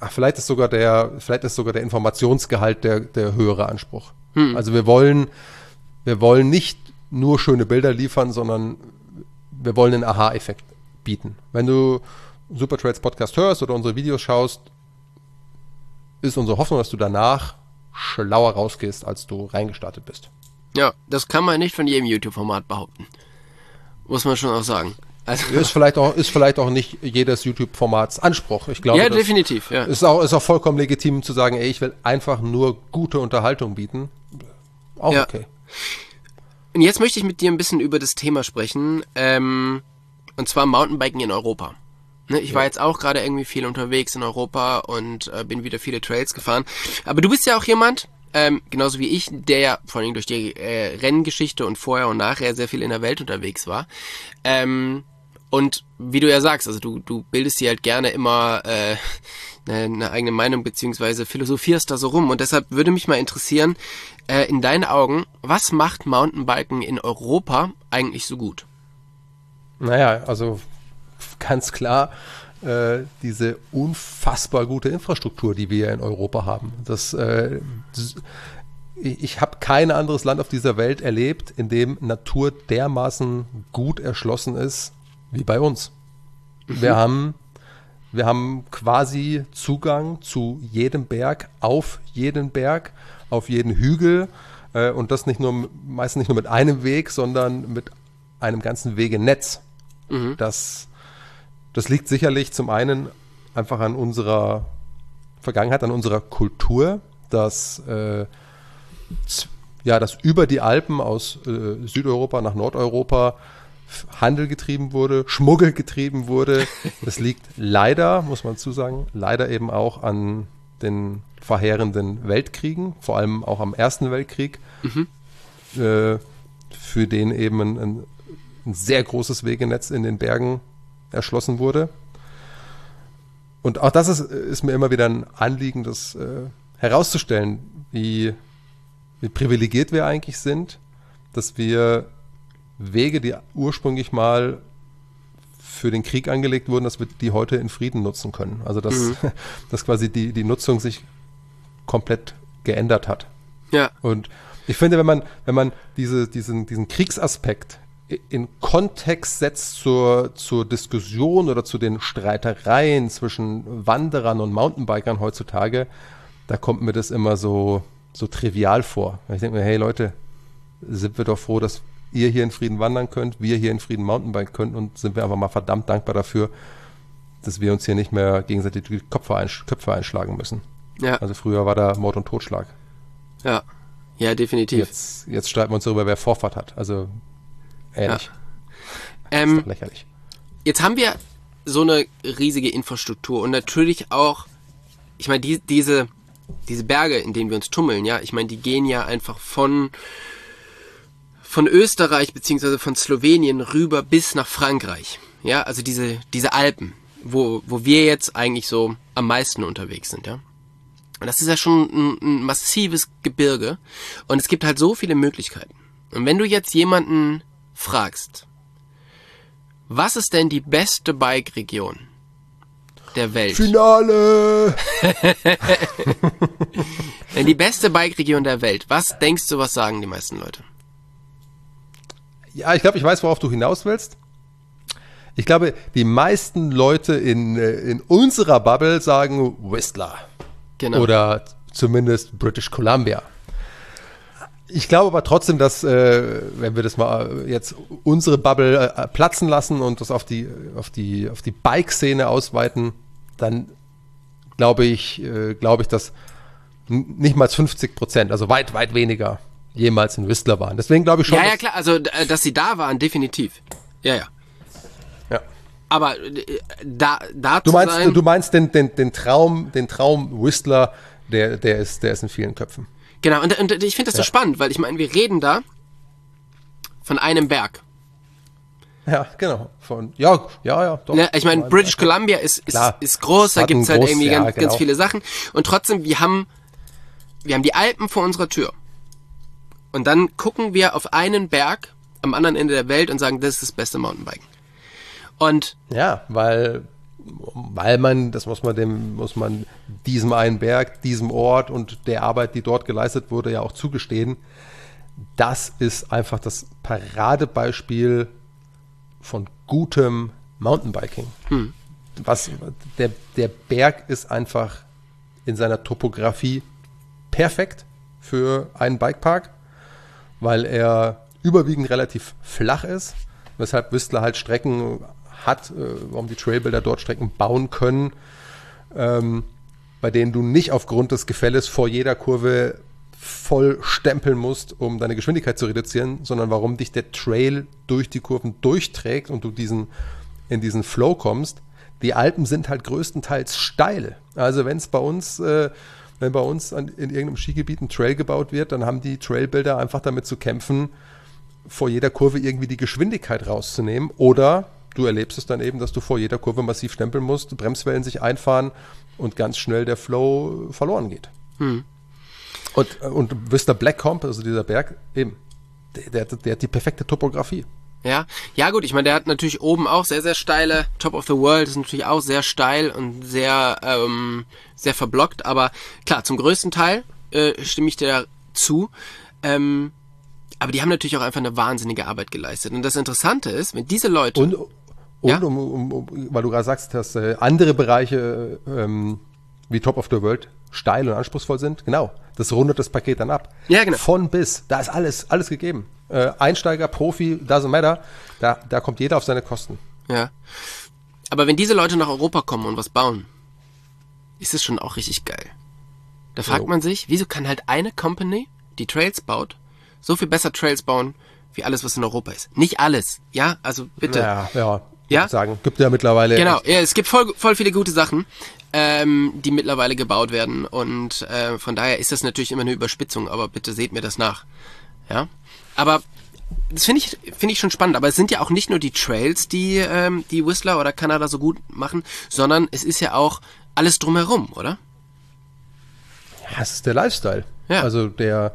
vielleicht ist sogar der Informationsgehalt der höhere Anspruch. Also wir wollen nicht nur schöne Bilder liefern, sondern wir wollen einen Aha-Effekt bieten. Wenn du Supertrades Podcast hörst oder unsere Videos schaust, ist unsere Hoffnung, dass du danach schlauer rausgehst, als du reingestartet bist. Ja, das kann man nicht von jedem YouTube-Format behaupten. Muss man schon auch sagen. Also ist vielleicht auch nicht jedes YouTube-Formats Anspruch. Ich glaube, ja, definitiv. Ja. Ist auch vollkommen legitim zu sagen, ey, ich will einfach nur gute Unterhaltung bieten. Auch ja. Okay. Und jetzt möchte ich mit dir ein bisschen über das Thema sprechen, und zwar Mountainbiken in Europa. Ne, ich war jetzt auch gerade irgendwie viel unterwegs in Europa und bin wieder viele Trails gefahren. Aber du bist ja auch jemand, genauso wie ich, der ja vor allem durch die Renngeschichte und vorher und nachher sehr viel in der Welt unterwegs war. Und wie du ja sagst, also du bildest dir halt gerne immer eine eigene Meinung beziehungsweise philosophierst da so rum. Und deshalb würde mich mal interessieren, in deinen Augen, was macht Mountainbiken in Europa eigentlich so gut? Naja, also ganz klar diese unfassbar gute Infrastruktur, die wir in Europa haben. Ich habe kein anderes Land auf dieser Welt erlebt, in dem Natur dermaßen gut erschlossen ist wie bei uns. Wir haben quasi Zugang zu jedem Berg, auf jeden Hügel und das meistens nicht nur mit einem Weg, sondern mit einem ganzen Wegenetz. Das liegt sicherlich zum einen einfach an unserer Vergangenheit, an unserer Kultur, dass über die Alpen aus Südeuropa nach Nordeuropa Handel getrieben wurde, Schmuggel getrieben wurde. Das liegt leider, muss man dazu sagen, leider eben auch an den verheerenden Weltkriegen, vor allem auch am Ersten Weltkrieg, für den eben ein sehr großes Wegenetz in den Bergen erschlossen wurde. Und auch das ist mir immer wieder ein Anliegen, das herauszustellen, wie privilegiert wir eigentlich sind, dass wir Wege, die ursprünglich mal für den Krieg angelegt wurden, dass wir die heute in Frieden nutzen können. Also dass quasi die Nutzung sich komplett geändert hat. Ja. Und ich finde, wenn man diesen Kriegsaspekt in Kontext setzt zur Diskussion oder zu den Streitereien zwischen Wanderern und Mountainbikern heutzutage, da kommt mir das immer so trivial vor. Ich denke mir, hey Leute, sind wir doch froh, dass ihr hier in Frieden wandern könnt, wir hier in Frieden Mountainbiken können und sind wir einfach mal verdammt dankbar dafür, dass wir uns hier nicht mehr gegenseitig die Köpfe einschlagen müssen. Ja. Also früher war da Mord und Totschlag. Ja, definitiv. Jetzt streiten wir uns darüber, wer Vorfahrt hat. Also ähnlich. Ja. Das ist doch lächerlich. Jetzt haben wir so eine riesige Infrastruktur und natürlich auch, ich meine, diese Berge, in denen wir uns tummeln, ja, ich meine, die gehen ja einfach von Österreich beziehungsweise von Slowenien rüber bis nach Frankreich. Ja, also diese Alpen, wo wir jetzt eigentlich so am meisten unterwegs sind, ja. Und das ist ja schon ein massives Gebirge und es gibt halt so viele Möglichkeiten. Und wenn du jetzt jemanden fragst, was ist denn die beste Bike-Region der Welt? Finale! Wenn die beste Bike-Region der Welt, was denkst du, was sagen die meisten Leute? Ja, ich glaube, ich weiß, worauf du hinaus willst. Ich glaube, die meisten Leute in unserer Bubble sagen Whistler. Genau. Oder zumindest British Columbia. Ich glaube aber trotzdem, dass, wenn wir das mal jetzt unsere Bubble platzen lassen und das auf die Bike-Szene ausweiten, dann glaube ich, dass nicht mal 50%, also weit, weit weniger, jemals in Whistler waren. Deswegen glaube ich schon. Ja, klar, also dass sie da waren, definitiv. Ja. Aber da zu sein. Du meinst den Traum Whistler, der ist in vielen Köpfen. Genau, und ich finde das so spannend, weil ich meine, wir reden da von einem Berg. Ja, genau. Ja, doch. Ne, ich meine, British Columbia ist groß, da gibt's halt irgendwie ganz viele Sachen. Und trotzdem, wir haben die Alpen vor unserer Tür. Und dann gucken wir auf einen Berg am anderen Ende der Welt und sagen, das ist das beste Mountainbiken. Und ja, weil weil das muss man diesem einen Berg, diesem Ort und der Arbeit, die dort geleistet wurde, ja auch zugestehen. Das ist einfach das Paradebeispiel von gutem Mountainbiking. Der Berg ist einfach in seiner Topografie perfekt für einen Bikepark, weil er überwiegend relativ flach ist, weshalb Whistler halt Strecken hat, warum die Trailbuilder dort Strecken bauen können, bei denen du nicht aufgrund des Gefälles vor jeder Kurve voll stempeln musst, um deine Geschwindigkeit zu reduzieren, sondern warum dich der Trail durch die Kurven durchträgt und du in diesen Flow kommst. Die Alpen sind halt größtenteils steil. Also wenn bei uns in irgendeinem Skigebiet ein Trail gebaut wird, dann haben die Trailbuilder einfach damit zu kämpfen, vor jeder Kurve irgendwie die Geschwindigkeit rauszunehmen. Oder du erlebst es dann eben, dass du vor jeder Kurve massiv stempeln musst, Bremswellen sich einfahren und ganz schnell der Flow verloren geht. Und Whistler Blackcomb, also dieser Berg, eben, der hat die perfekte Topografie. Ja gut, ich meine, der hat natürlich oben auch sehr, sehr steile, Top of the World ist natürlich auch sehr steil und sehr, sehr verblockt, aber klar, zum größten Teil stimme ich dir zu, aber die haben natürlich auch einfach eine wahnsinnige Arbeit geleistet. Und das Interessante ist, wenn diese Leute... Und weil du gerade sagst, dass andere Bereiche wie Top of the World steil und anspruchsvoll sind, genau, das rundet das Paket dann ab. Ja, genau. Von bis, da ist alles gegeben. Einsteiger, Profi, doesn't matter, da kommt jeder auf seine Kosten. Ja, aber wenn diese Leute nach Europa kommen und was bauen, ist es schon auch richtig geil. Da fragt man sich, wieso kann halt eine Company, die Trails baut, so viel besser Trails bauen, wie alles, was in Europa ist. Nicht alles, ja, also bitte. Ja? Sagen, gibt ja mittlerweile. Genau, ja, es gibt voll viele gute Sachen, die mittlerweile gebaut werden und von daher ist das natürlich immer eine Überspitzung, aber bitte seht mir das nach. Ja, aber das finde ich schon spannend, aber es sind ja auch nicht nur die Trails, die Whistler oder Kanada so gut machen, sondern es ist ja auch alles drumherum, oder? Ja, es ist der Lifestyle. Ja. Also der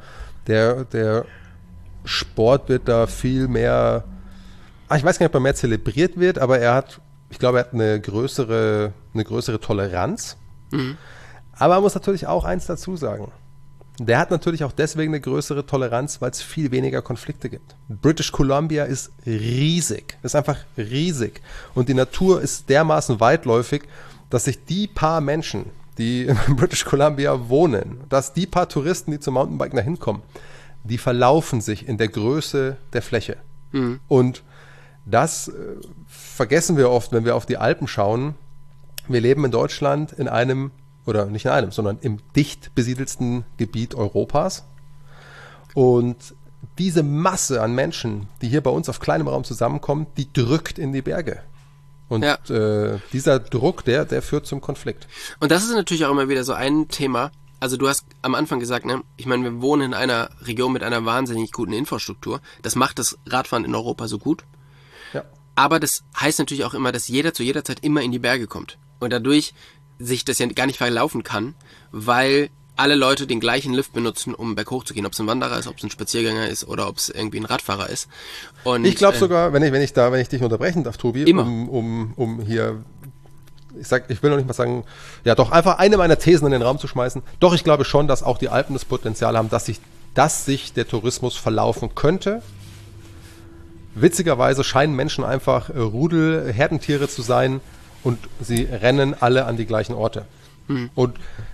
Sport wird da viel mehr, ich weiß gar nicht, ob er mehr zelebriert wird, aber ich glaube, er hat eine größere Toleranz. Aber man muss natürlich auch eins dazu sagen. Der hat natürlich auch deswegen eine größere Toleranz, weil es viel weniger Konflikte gibt. British Columbia ist riesig. Ist einfach riesig. Und die Natur ist dermaßen weitläufig, dass sich die paar Menschen, die in British Columbia wohnen, dass die paar Touristen, die zum Mountainbiken da hinkommen, die verlaufen sich in der Größe der Fläche. Und das vergessen wir oft, wenn wir auf die Alpen schauen. Wir leben in Deutschland in einem, oder nicht in einem, sondern im dicht besiedelsten Gebiet Europas. Und diese Masse an Menschen, die hier bei uns auf kleinem Raum zusammenkommen, die drückt in die Berge. Und dieser Druck, der führt zum Konflikt. Und das ist natürlich auch immer wieder so ein Thema. Also du hast am Anfang gesagt, ne, ich meine, wir wohnen in einer Region mit einer wahnsinnig guten Infrastruktur. Das macht das Radfahren in Europa so gut. Ja. Aber das heißt natürlich auch immer, dass jeder zu jeder Zeit immer in die Berge kommt. Und dadurch sich das ja gar nicht verlaufen kann, weil alle Leute den gleichen Lift benutzen, um berghoch zu gehen. Ob es ein Wanderer ist, ob es ein Spaziergänger ist oder ob es irgendwie ein Radfahrer ist. Und, ich glaube sogar, wenn ich dich unterbrechen darf, Tobi, um hier, ich will noch nicht mal sagen, ja doch, einfach eine meiner Thesen in den Raum zu schmeißen. Doch, ich glaube schon, dass auch die Alpen das Potenzial haben, dass sich der Tourismus verlaufen könnte. Witzigerweise scheinen Menschen einfach Herdentiere zu sein und sie rennen alle an die gleichen Orte. Und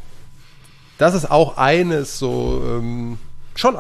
das ist auch schon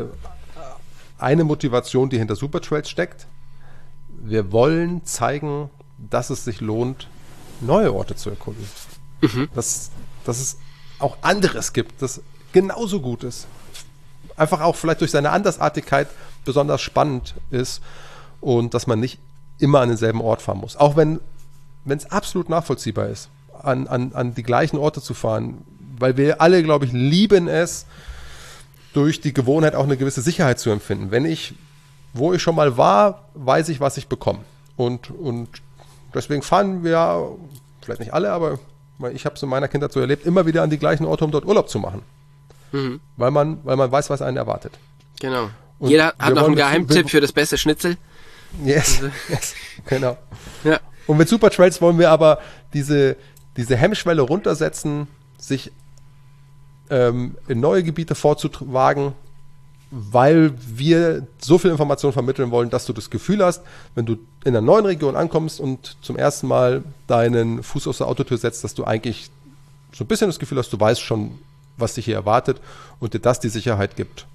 eine Motivation, die hinter Supertrails steckt. Wir wollen zeigen, dass es sich lohnt, neue Orte zu erkunden. Dass es auch anderes gibt, das genauso gut ist. Einfach auch vielleicht durch seine Andersartigkeit besonders spannend ist und dass man nicht immer an denselben Ort fahren muss. Auch wenn es absolut nachvollziehbar ist, an die gleichen Orte zu fahren, weil wir alle, glaube ich, lieben es, durch die Gewohnheit auch eine gewisse Sicherheit zu empfinden. Wo ich schon mal war, weiß ich, was ich bekomme. Und deswegen fahren wir, vielleicht nicht alle, aber ich habe es in meiner Kindheit so erlebt, immer wieder an die gleichen Orte, um dort Urlaub zu machen. Weil man weiß, was einen erwartet. Genau. Und jeder hat noch einen Geheimtipp für das beste Schnitzel. Yes, genau. Ja. Und mit Supertrails wollen wir aber diese Hemmschwelle runtersetzen, sich in neue Gebiete vorzuwagen, weil wir so viel Information vermitteln wollen, dass du das Gefühl hast, wenn du in einer neuen Region ankommst und zum ersten Mal deinen Fuß aus der Autotür setzt, dass du eigentlich so ein bisschen das Gefühl hast, du weißt schon, was dich hier erwartet und dir das die Sicherheit gibt,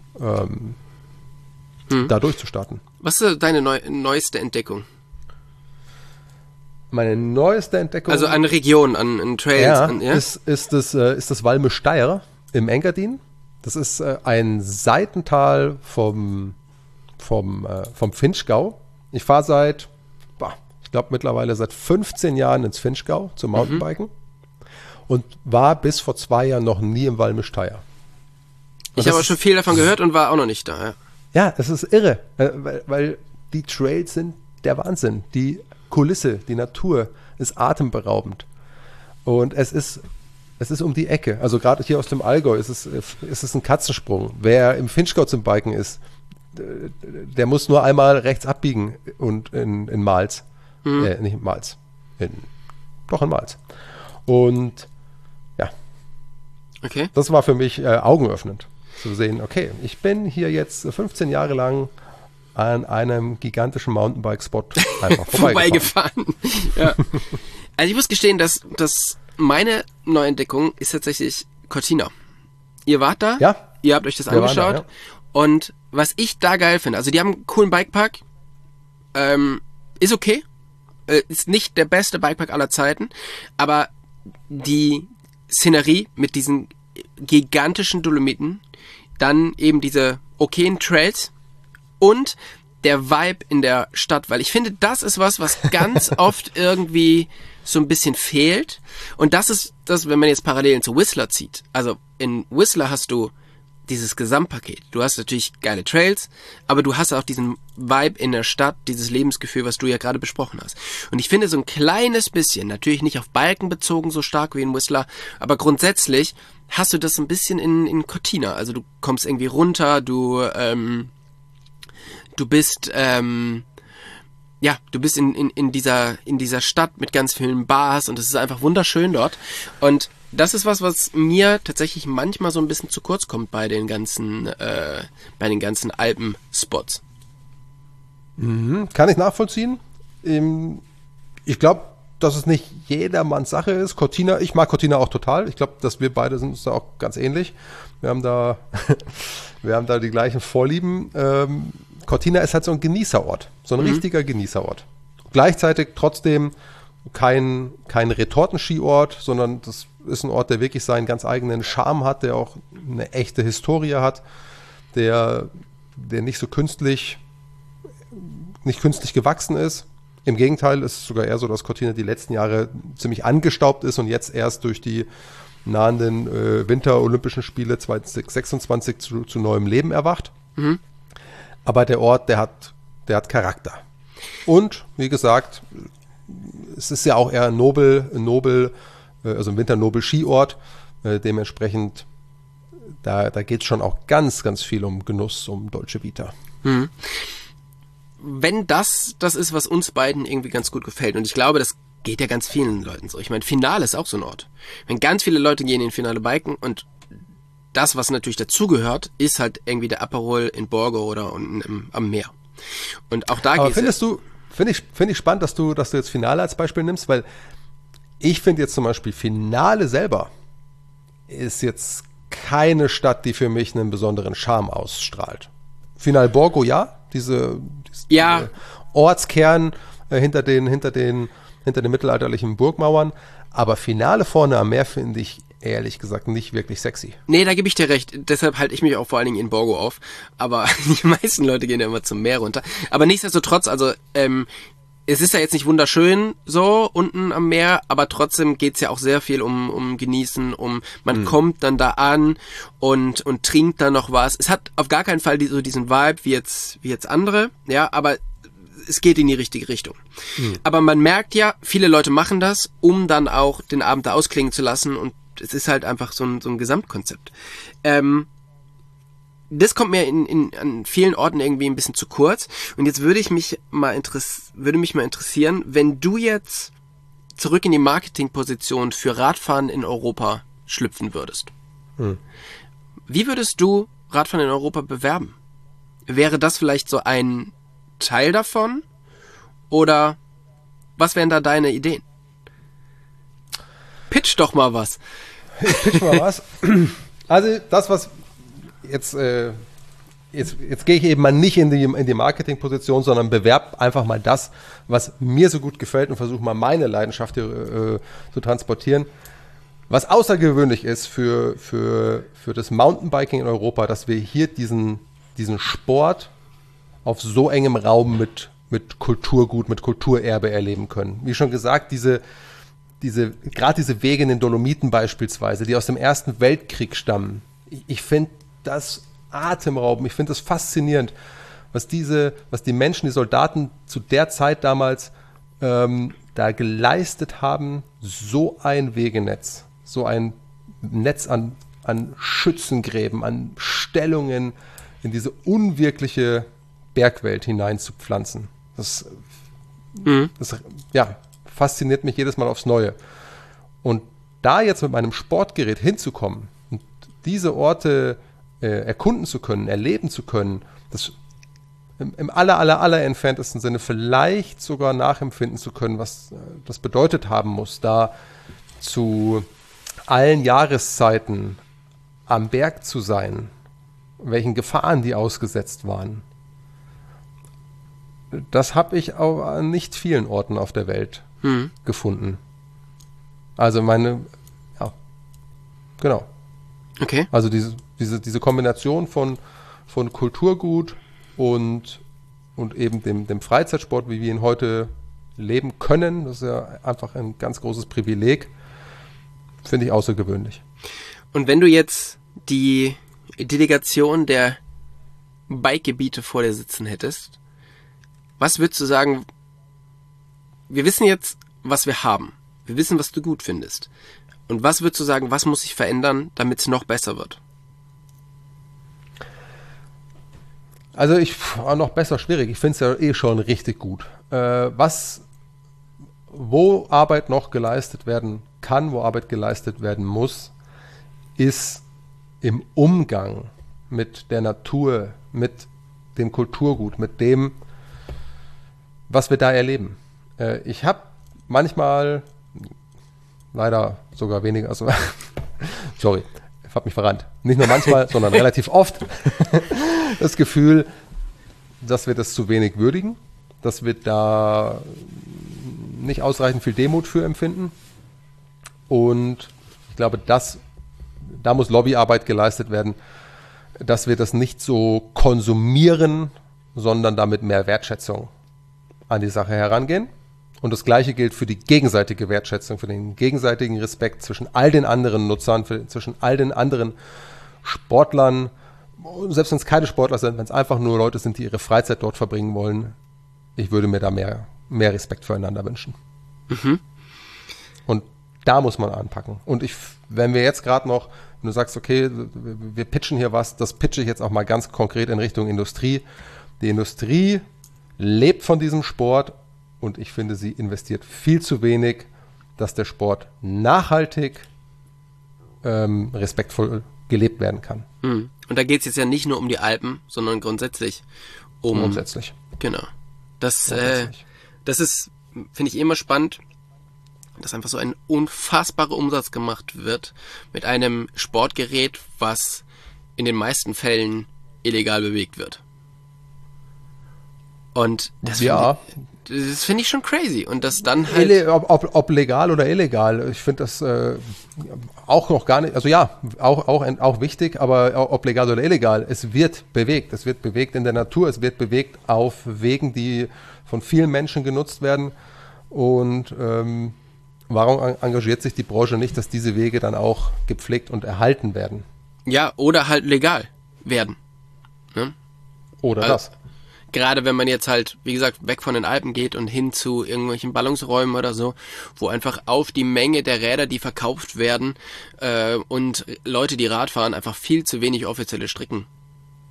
da durchzustarten. Was ist deine neueste Entdeckung? Meine neueste Entdeckung... Also an Region, an Trails. Ist das Valmy-Steyr im Engadin. Das ist ein Seitental vom Vinschgau. Ich fahre ich glaube mittlerweile seit 15 Jahren ins Vinschgau zum Mountainbiken und war bis vor 2 Jahren noch nie im Valmy-Steyr. Ich habe auch schon viel davon gehört und war auch noch nicht da. Ja, ja, es ist irre, weil die Trails sind der Wahnsinn. Die Kulisse, die Natur ist atemberaubend. Und es ist um die Ecke. Also gerade hier aus dem Allgäu ist es ein Katzensprung. Wer im Vinschgau zum Biken ist, der muss nur einmal rechts abbiegen und in Mals. Nicht in Mals. Doch in Mals. Und ja. Okay. Das war für mich augenöffnend. Zu sehen, okay, ich bin hier jetzt 15 Jahre lang an einem gigantischen Mountainbike-Spot einfach vorbeigefahren. Ja. Also ich muss gestehen, dass meine Neuentdeckung ist tatsächlich Cortina. Ihr wart da, ja, ihr habt euch das angeschaut da, ja. Und was ich da geil finde, also die haben einen coolen Bikepark, ist okay, ist nicht der beste Bikepark aller Zeiten, aber die Szenerie mit diesen gigantischen Dolomiten, dann eben diese okayen Trails und der Vibe in der Stadt, weil ich finde, das ist was ganz oft irgendwie so ein bisschen fehlt. Und das ist das, wenn man jetzt Parallelen zu Whistler zieht. Also in Whistler hast du dieses Gesamtpaket. Du hast natürlich geile Trails, aber du hast auch diesen Vibe in der Stadt, dieses Lebensgefühl, was du ja gerade besprochen hast. Und ich finde so ein kleines bisschen, natürlich nicht auf Balken bezogen so stark wie in Whistler, aber grundsätzlich hast du das ein bisschen in Cortina. Also du kommst irgendwie runter, du bist du bist in dieser Stadt mit ganz vielen Bars und es ist einfach wunderschön dort. Und das ist was mir tatsächlich manchmal so ein bisschen zu kurz kommt bei den ganzen Alpen-Spots. Kann ich nachvollziehen. Ich glaube, dass es nicht jedermanns Sache ist. Cortina, ich mag Cortina auch total. Ich glaube, dass wir beide sind uns da auch ganz ähnlich. Wir haben da die gleichen Vorlieben. Cortina ist halt so ein Genießerort, so ein richtiger Genießerort. Gleichzeitig trotzdem kein Retortenskiort, sondern das ist ein Ort, der wirklich seinen ganz eigenen Charme hat, der auch eine echte Historie hat, der nicht künstlich gewachsen ist. Im Gegenteil, ist es sogar eher so, dass Cortina die letzten Jahre ziemlich angestaubt ist und jetzt erst durch die nahenden Winter-Olympischen Spiele 2026 zu neuem Leben erwacht. Mhm. Aber der Ort, der hat Charakter. Und, wie gesagt, es ist ja auch eher ein also ein Winter-Nobel-Skiort. Dementsprechend, da geht es schon auch ganz, ganz viel um Genuss, um Dolce Vita. Mhm. Wenn das ist, was uns beiden irgendwie ganz gut gefällt, und ich glaube, das geht ja ganz vielen Leuten so. Ich meine, Finale ist auch so ein Ort. Wenn ganz viele Leute gehen in Finale biken und das, was natürlich dazugehört, ist halt irgendwie der Aperol in Borgo oder unten am Meer. Und auch da geht es. Finde ich spannend, dass du jetzt Finale als Beispiel nimmst, weil ich finde jetzt zum Beispiel Finale selber ist jetzt keine Stadt, die für mich einen besonderen Charme ausstrahlt. Finale Borgo, ja, diese Ortskern hinter den mittelalterlichen Burgmauern, aber Finale vorne am Meer finde ich ehrlich gesagt nicht wirklich sexy. Nee, da gebe ich dir recht. Deshalb halte ich mich auch vor allen Dingen in Borgo auf. Aber die meisten Leute gehen ja immer zum Meer runter. Aber nichtsdestotrotz, also es ist ja jetzt nicht wunderschön so unten am Meer, aber trotzdem geht's ja auch sehr viel um Genießen, man kommt dann da an und trinkt dann noch was. Es hat auf gar keinen Fall so diesen Vibe wie jetzt andere, ja, aber es geht in die richtige Richtung. Aber man merkt ja, viele Leute machen das, um dann auch den Abend da ausklingen zu lassen und es ist halt einfach so ein Gesamtkonzept. das kommt mir an vielen Orten irgendwie ein bisschen zu kurz. Und jetzt würde mich mal interessieren, wenn du jetzt zurück in die Marketingposition für Radfahren in Europa schlüpfen würdest. Wie würdest du Radfahren in Europa bewerben? Wäre das vielleicht so ein Teil davon? Oder was wären da deine Ideen? Pitch doch mal was. Ich pitch mal was. Also das, was jetzt gehe ich eben mal nicht in die Marketingposition, sondern bewerbe einfach mal das, was mir so gut gefällt und versuche mal meine Leidenschaft hier zu transportieren. Was außergewöhnlich ist für das Mountainbiking in Europa, dass wir hier diesen Sport auf so engem Raum mit Kulturgut, mit Kulturerbe erleben können. Wie schon gesagt, gerade diese Wege in den Dolomiten beispielsweise, die aus dem Ersten Weltkrieg stammen. Ich finde das atemberaubend, ich finde das faszinierend, was die Menschen, die Soldaten zu der Zeit damals da geleistet haben, so ein Wegenetz, so ein Netz an Schützengräben, an Stellungen in diese unwirkliche Bergwelt hineinzupflanzen. Das fasziniert mich jedes Mal aufs Neue. Und da jetzt mit meinem Sportgerät hinzukommen und diese Orte erkunden zu können, erleben zu können, das im aller entferntesten Sinne vielleicht sogar nachempfinden zu können, was das bedeutet haben muss, da zu allen Jahreszeiten am Berg zu sein, welchen Gefahren die ausgesetzt waren. Das habe ich auch an nicht vielen Orten auf der Welt gefunden. Also genau. Okay. Also diese Kombination von Kulturgut und eben dem Freizeitsport, wie wir ihn heute leben können, das ist ja einfach ein ganz großes Privileg, finde ich außergewöhnlich. Und wenn du jetzt die Delegation der Bike-Gebiete vor dir sitzen hättest, was würdest du sagen, wir wissen jetzt, was wir haben. Wir wissen, was du gut findest. Und was würdest du sagen, was muss sich verändern, damit es noch besser wird? Also noch besser schwierig. Ich finde es ja schon richtig gut. Wo Arbeit noch geleistet werden kann, wo Arbeit geleistet werden muss, ist im Umgang mit der Natur, mit dem Kulturgut, mit dem, was wir da erleben. Ich habe manchmal, leider sogar weniger, also sorry, ich habe mich verrannt. Nicht nur manchmal, sondern relativ oft das Gefühl, dass wir das zu wenig würdigen, dass wir da nicht ausreichend viel Demut für empfinden. Und ich glaube, da muss Lobbyarbeit geleistet werden, dass wir das nicht so konsumieren, sondern damit mehr Wertschätzung an die Sache herangehen. Und das Gleiche gilt für die gegenseitige Wertschätzung, für den gegenseitigen Respekt zwischen all den anderen Nutzern, zwischen all den anderen Sportlern, selbst wenn es keine Sportler sind, wenn es einfach nur Leute sind, die ihre Freizeit dort verbringen wollen. Ich würde mir da mehr Respekt füreinander wünschen. Mhm. Und da muss man anpacken. Und wenn wir jetzt gerade noch, wenn du sagst, okay, wir pitchen hier was, das pitche ich jetzt auch mal ganz konkret in Richtung Industrie. Die Industrie lebt von diesem Sport und ich finde, sie investiert viel zu wenig, dass der Sport nachhaltig, respektvoll gelebt werden kann. Und da geht es jetzt ja nicht nur um die Alpen, sondern grundsätzlich um... Grundsätzlich. Genau. Das ist, finde ich, immer spannend, dass einfach so ein unfassbarer Umsatz gemacht wird mit einem Sportgerät, was in den meisten Fällen illegal bewegt wird. Und das finde ich schon crazy. Und das dann halt... Ob legal oder illegal, ich finde das auch noch gar nicht, also ja, auch wichtig, aber ob legal oder illegal, es wird bewegt. Es wird bewegt in der Natur, es wird bewegt auf Wegen, die von vielen Menschen genutzt werden. Und warum engagiert sich die Branche nicht, dass diese Wege dann auch gepflegt und erhalten werden? Ja, oder halt legal werden. Ne? Oder das. Gerade wenn man jetzt halt, wie gesagt, weg von den Alpen geht und hin zu irgendwelchen Ballungsräumen oder so, wo einfach auf die Menge der Räder, die verkauft werden und Leute, die Rad fahren, einfach viel zu wenig offizielle Strecken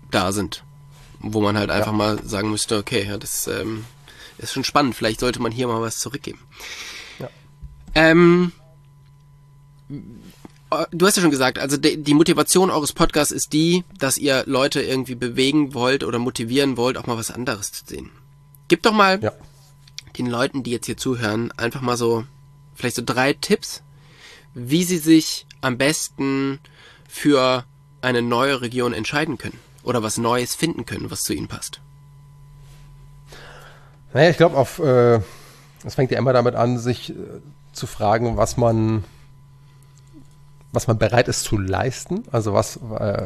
da sind. Wo man halt einfach mal sagen müsste, okay, ja, das ist schon spannend, vielleicht sollte man hier mal was zurückgeben. Ja. Du hast ja schon gesagt, also die Motivation eures Podcasts ist die, dass ihr Leute irgendwie bewegen wollt oder motivieren wollt, auch mal was anderes zu sehen. Gib doch mal den Leuten, die jetzt hier zuhören, einfach mal so, vielleicht so 3 Tipps, wie sie sich am besten für eine neue Region entscheiden können oder was Neues finden können, was zu ihnen passt. Naja, ich glaube, es fängt ja immer damit an, sich zu fragen, was man bereit ist zu leisten, also was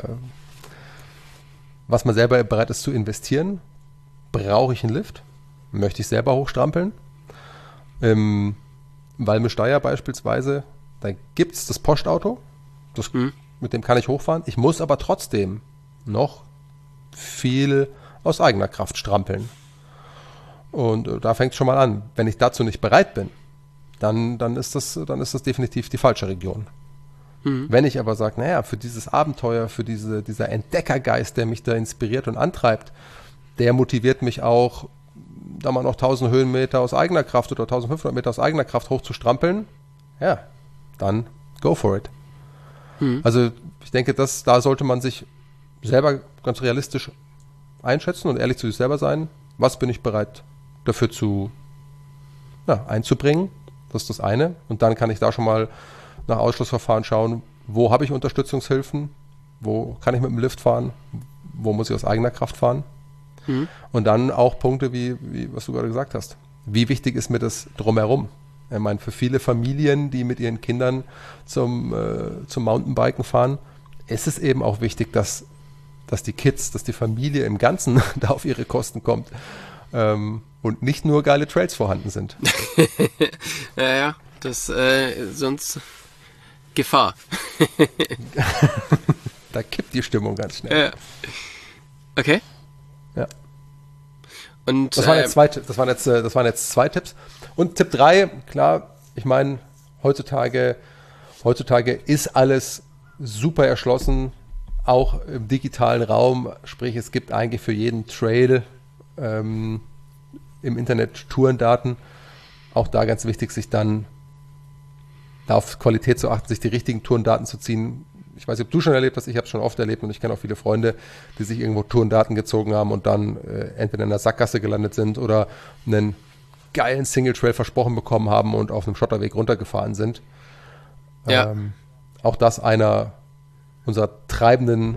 man selber bereit ist zu investieren. Brauche ich einen Lift? Möchte ich selber hochstrampeln? Im Valmy-Steyr beispielsweise, da gibt es das Postauto, mit dem kann ich hochfahren. Ich muss aber trotzdem noch viel aus eigener Kraft strampeln. Und da fängt es schon mal an. Wenn ich dazu nicht bereit bin, dann ist das definitiv die falsche Region. Wenn ich aber sage, naja, für dieses Abenteuer, für dieser Entdeckergeist, der mich da inspiriert und antreibt, der motiviert mich auch, da mal noch 1000 Höhenmeter aus eigener Kraft oder 1500 Meter aus eigener Kraft hochzustrampeln, ja, dann go for it. Also ich denke, da sollte man sich selber ganz realistisch einschätzen und ehrlich zu sich selber sein. Was bin ich bereit dafür einzubringen? Das ist das eine. Und dann kann ich da schon mal nach Ausschlussverfahren schauen, wo habe ich Unterstützungshilfen, wo kann ich mit dem Lift fahren, wo muss ich aus eigener Kraft fahren. Und dann auch Punkte, wie was du gerade gesagt hast. Wie wichtig ist mir das drumherum? Ich meine, für viele Familien, die mit ihren Kindern zum Mountainbiken fahren, ist es eben auch wichtig, dass die Familie im Ganzen da auf ihre Kosten kommt und nicht nur geile Trails vorhanden sind. Ja, das sonst Gefahr. Da kippt die Stimmung ganz schnell. Ja. Okay. Ja. Und das waren jetzt 2 Tipps. Und Tipp 3, klar, ich meine, heutzutage ist alles super erschlossen, auch im digitalen Raum, sprich es gibt eigentlich für jeden Trail im Internet Tourendaten. Auch da ganz wichtig, sich dann da auf Qualität zu achten, sich die richtigen Tourendaten zu ziehen. Ich weiß nicht, ob du schon erlebt hast, ich habe es schon oft erlebt und ich kenne auch viele Freunde, die sich irgendwo Tourendaten gezogen haben und dann entweder in der Sackgasse gelandet sind oder einen geilen Single-Trail versprochen bekommen haben und auf einem Schotterweg runtergefahren sind. Ja. Auch das einer unserer treibenden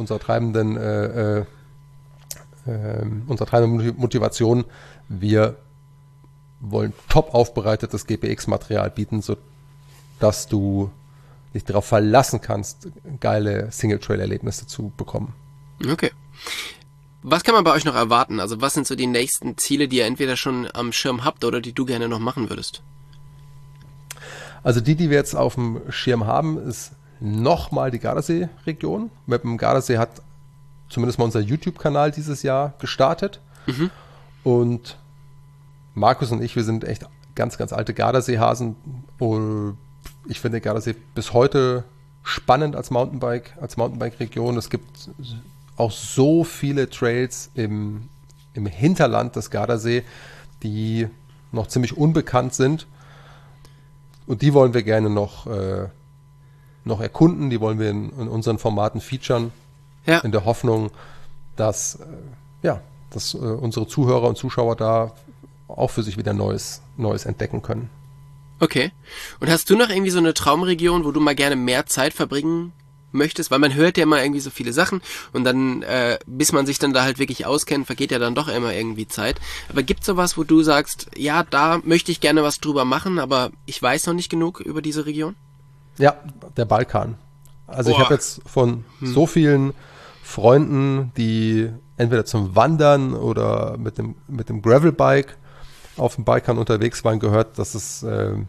Motivation. Wir wollen top aufbereitetes GPX-Material bieten, sodass du dich darauf verlassen kannst, geile Single-Trail-Erlebnisse zu bekommen. Okay. Was kann man bei euch noch erwarten? Also was sind so die nächsten Ziele, die ihr entweder schon am Schirm habt oder die du gerne noch machen würdest? Also die wir jetzt auf dem Schirm haben, ist nochmal die Gardasee-Region. Mit dem Gardasee hat zumindest mal unser YouTube-Kanal dieses Jahr gestartet. Und Markus und ich, wir sind echt ganz, ganz alte Gardasee-Hasen. Ich finde Gardasee bis heute spannend als Mountainbike-Region. Es gibt auch so viele Trails im Hinterland des Gardasee, die noch ziemlich unbekannt sind. Und die wollen wir gerne noch erkunden, die wollen wir in unseren Formaten featuren, in der Hoffnung, dass unsere Zuhörer und Zuschauer da auch für sich wieder Neues entdecken können. Okay. Und hast du noch irgendwie so eine Traumregion, wo du mal gerne mehr Zeit verbringen möchtest? Weil man hört ja immer irgendwie so viele Sachen und dann, bis man sich dann da halt wirklich auskennt, vergeht ja dann doch immer irgendwie Zeit. Aber gibt's sowas, wo du sagst, ja, da möchte ich gerne was drüber machen, aber ich weiß noch nicht genug über diese Region? Ja, der Balkan. Also ich habe jetzt von so vielen Freunden, die entweder zum Wandern oder mit dem Gravelbike auf dem Balkan unterwegs waren, gehört, dass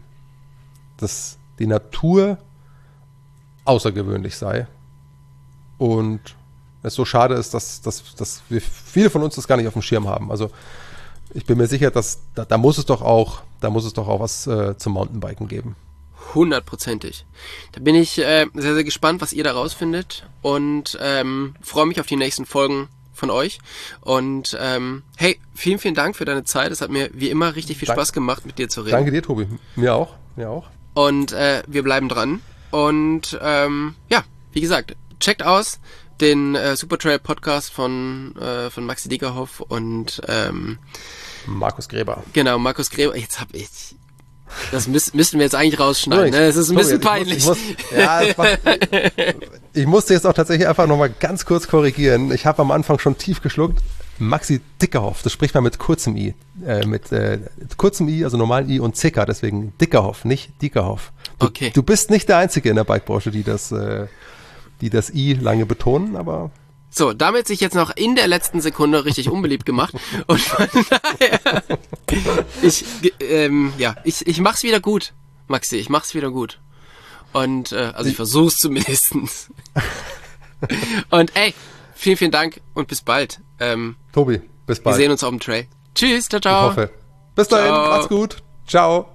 die Natur außergewöhnlich sei. Und es so schade ist, dass viele von uns das gar nicht auf dem Schirm haben. Also ich bin mir sicher, dass da muss es doch auch was zum Mountainbiken geben. 100%. Da bin ich sehr, sehr gespannt, was ihr da rausfindet und freue mich auf die nächsten Folgen von euch. Und hey, vielen, vielen Dank für deine Zeit. Es hat mir wie immer richtig viel Spaß gemacht, mit dir zu reden. Danke dir, Tobi. Mir auch. Und wir bleiben dran. Und ja, wie gesagt, checkt aus den Supertrail Podcast von Maxi Dickerhoff und Markus Gräber. Genau, Markus Gräber. Jetzt hab ich... Das müssten wir jetzt eigentlich rausschneiden. Ne? Das ist ein bisschen peinlich. Ich musste jetzt auch tatsächlich einfach nochmal ganz kurz korrigieren. Ich habe am Anfang schon tief geschluckt. Maxi Dickerhoff, das spricht man mit kurzem I. Mit kurzem I, also normalen I und Zicker, deswegen Dickerhoff, nicht Dickerhoff. Okay. Du bist nicht der Einzige in der Bikebranche, die das I lange betonen, aber... So, damit sich jetzt noch in der letzten Sekunde richtig unbeliebt gemacht. Und von daher, ich mach's wieder gut, Maxi, ich mach's wieder gut. Und, also ich versuch's zumindestens. Und ey, vielen, vielen Dank und bis bald. Tobi, bis bald. Wir sehen uns auf dem Trail. Tschüss, ciao, ciao. Ich hoffe. Bis dahin, macht's gut. Ciao.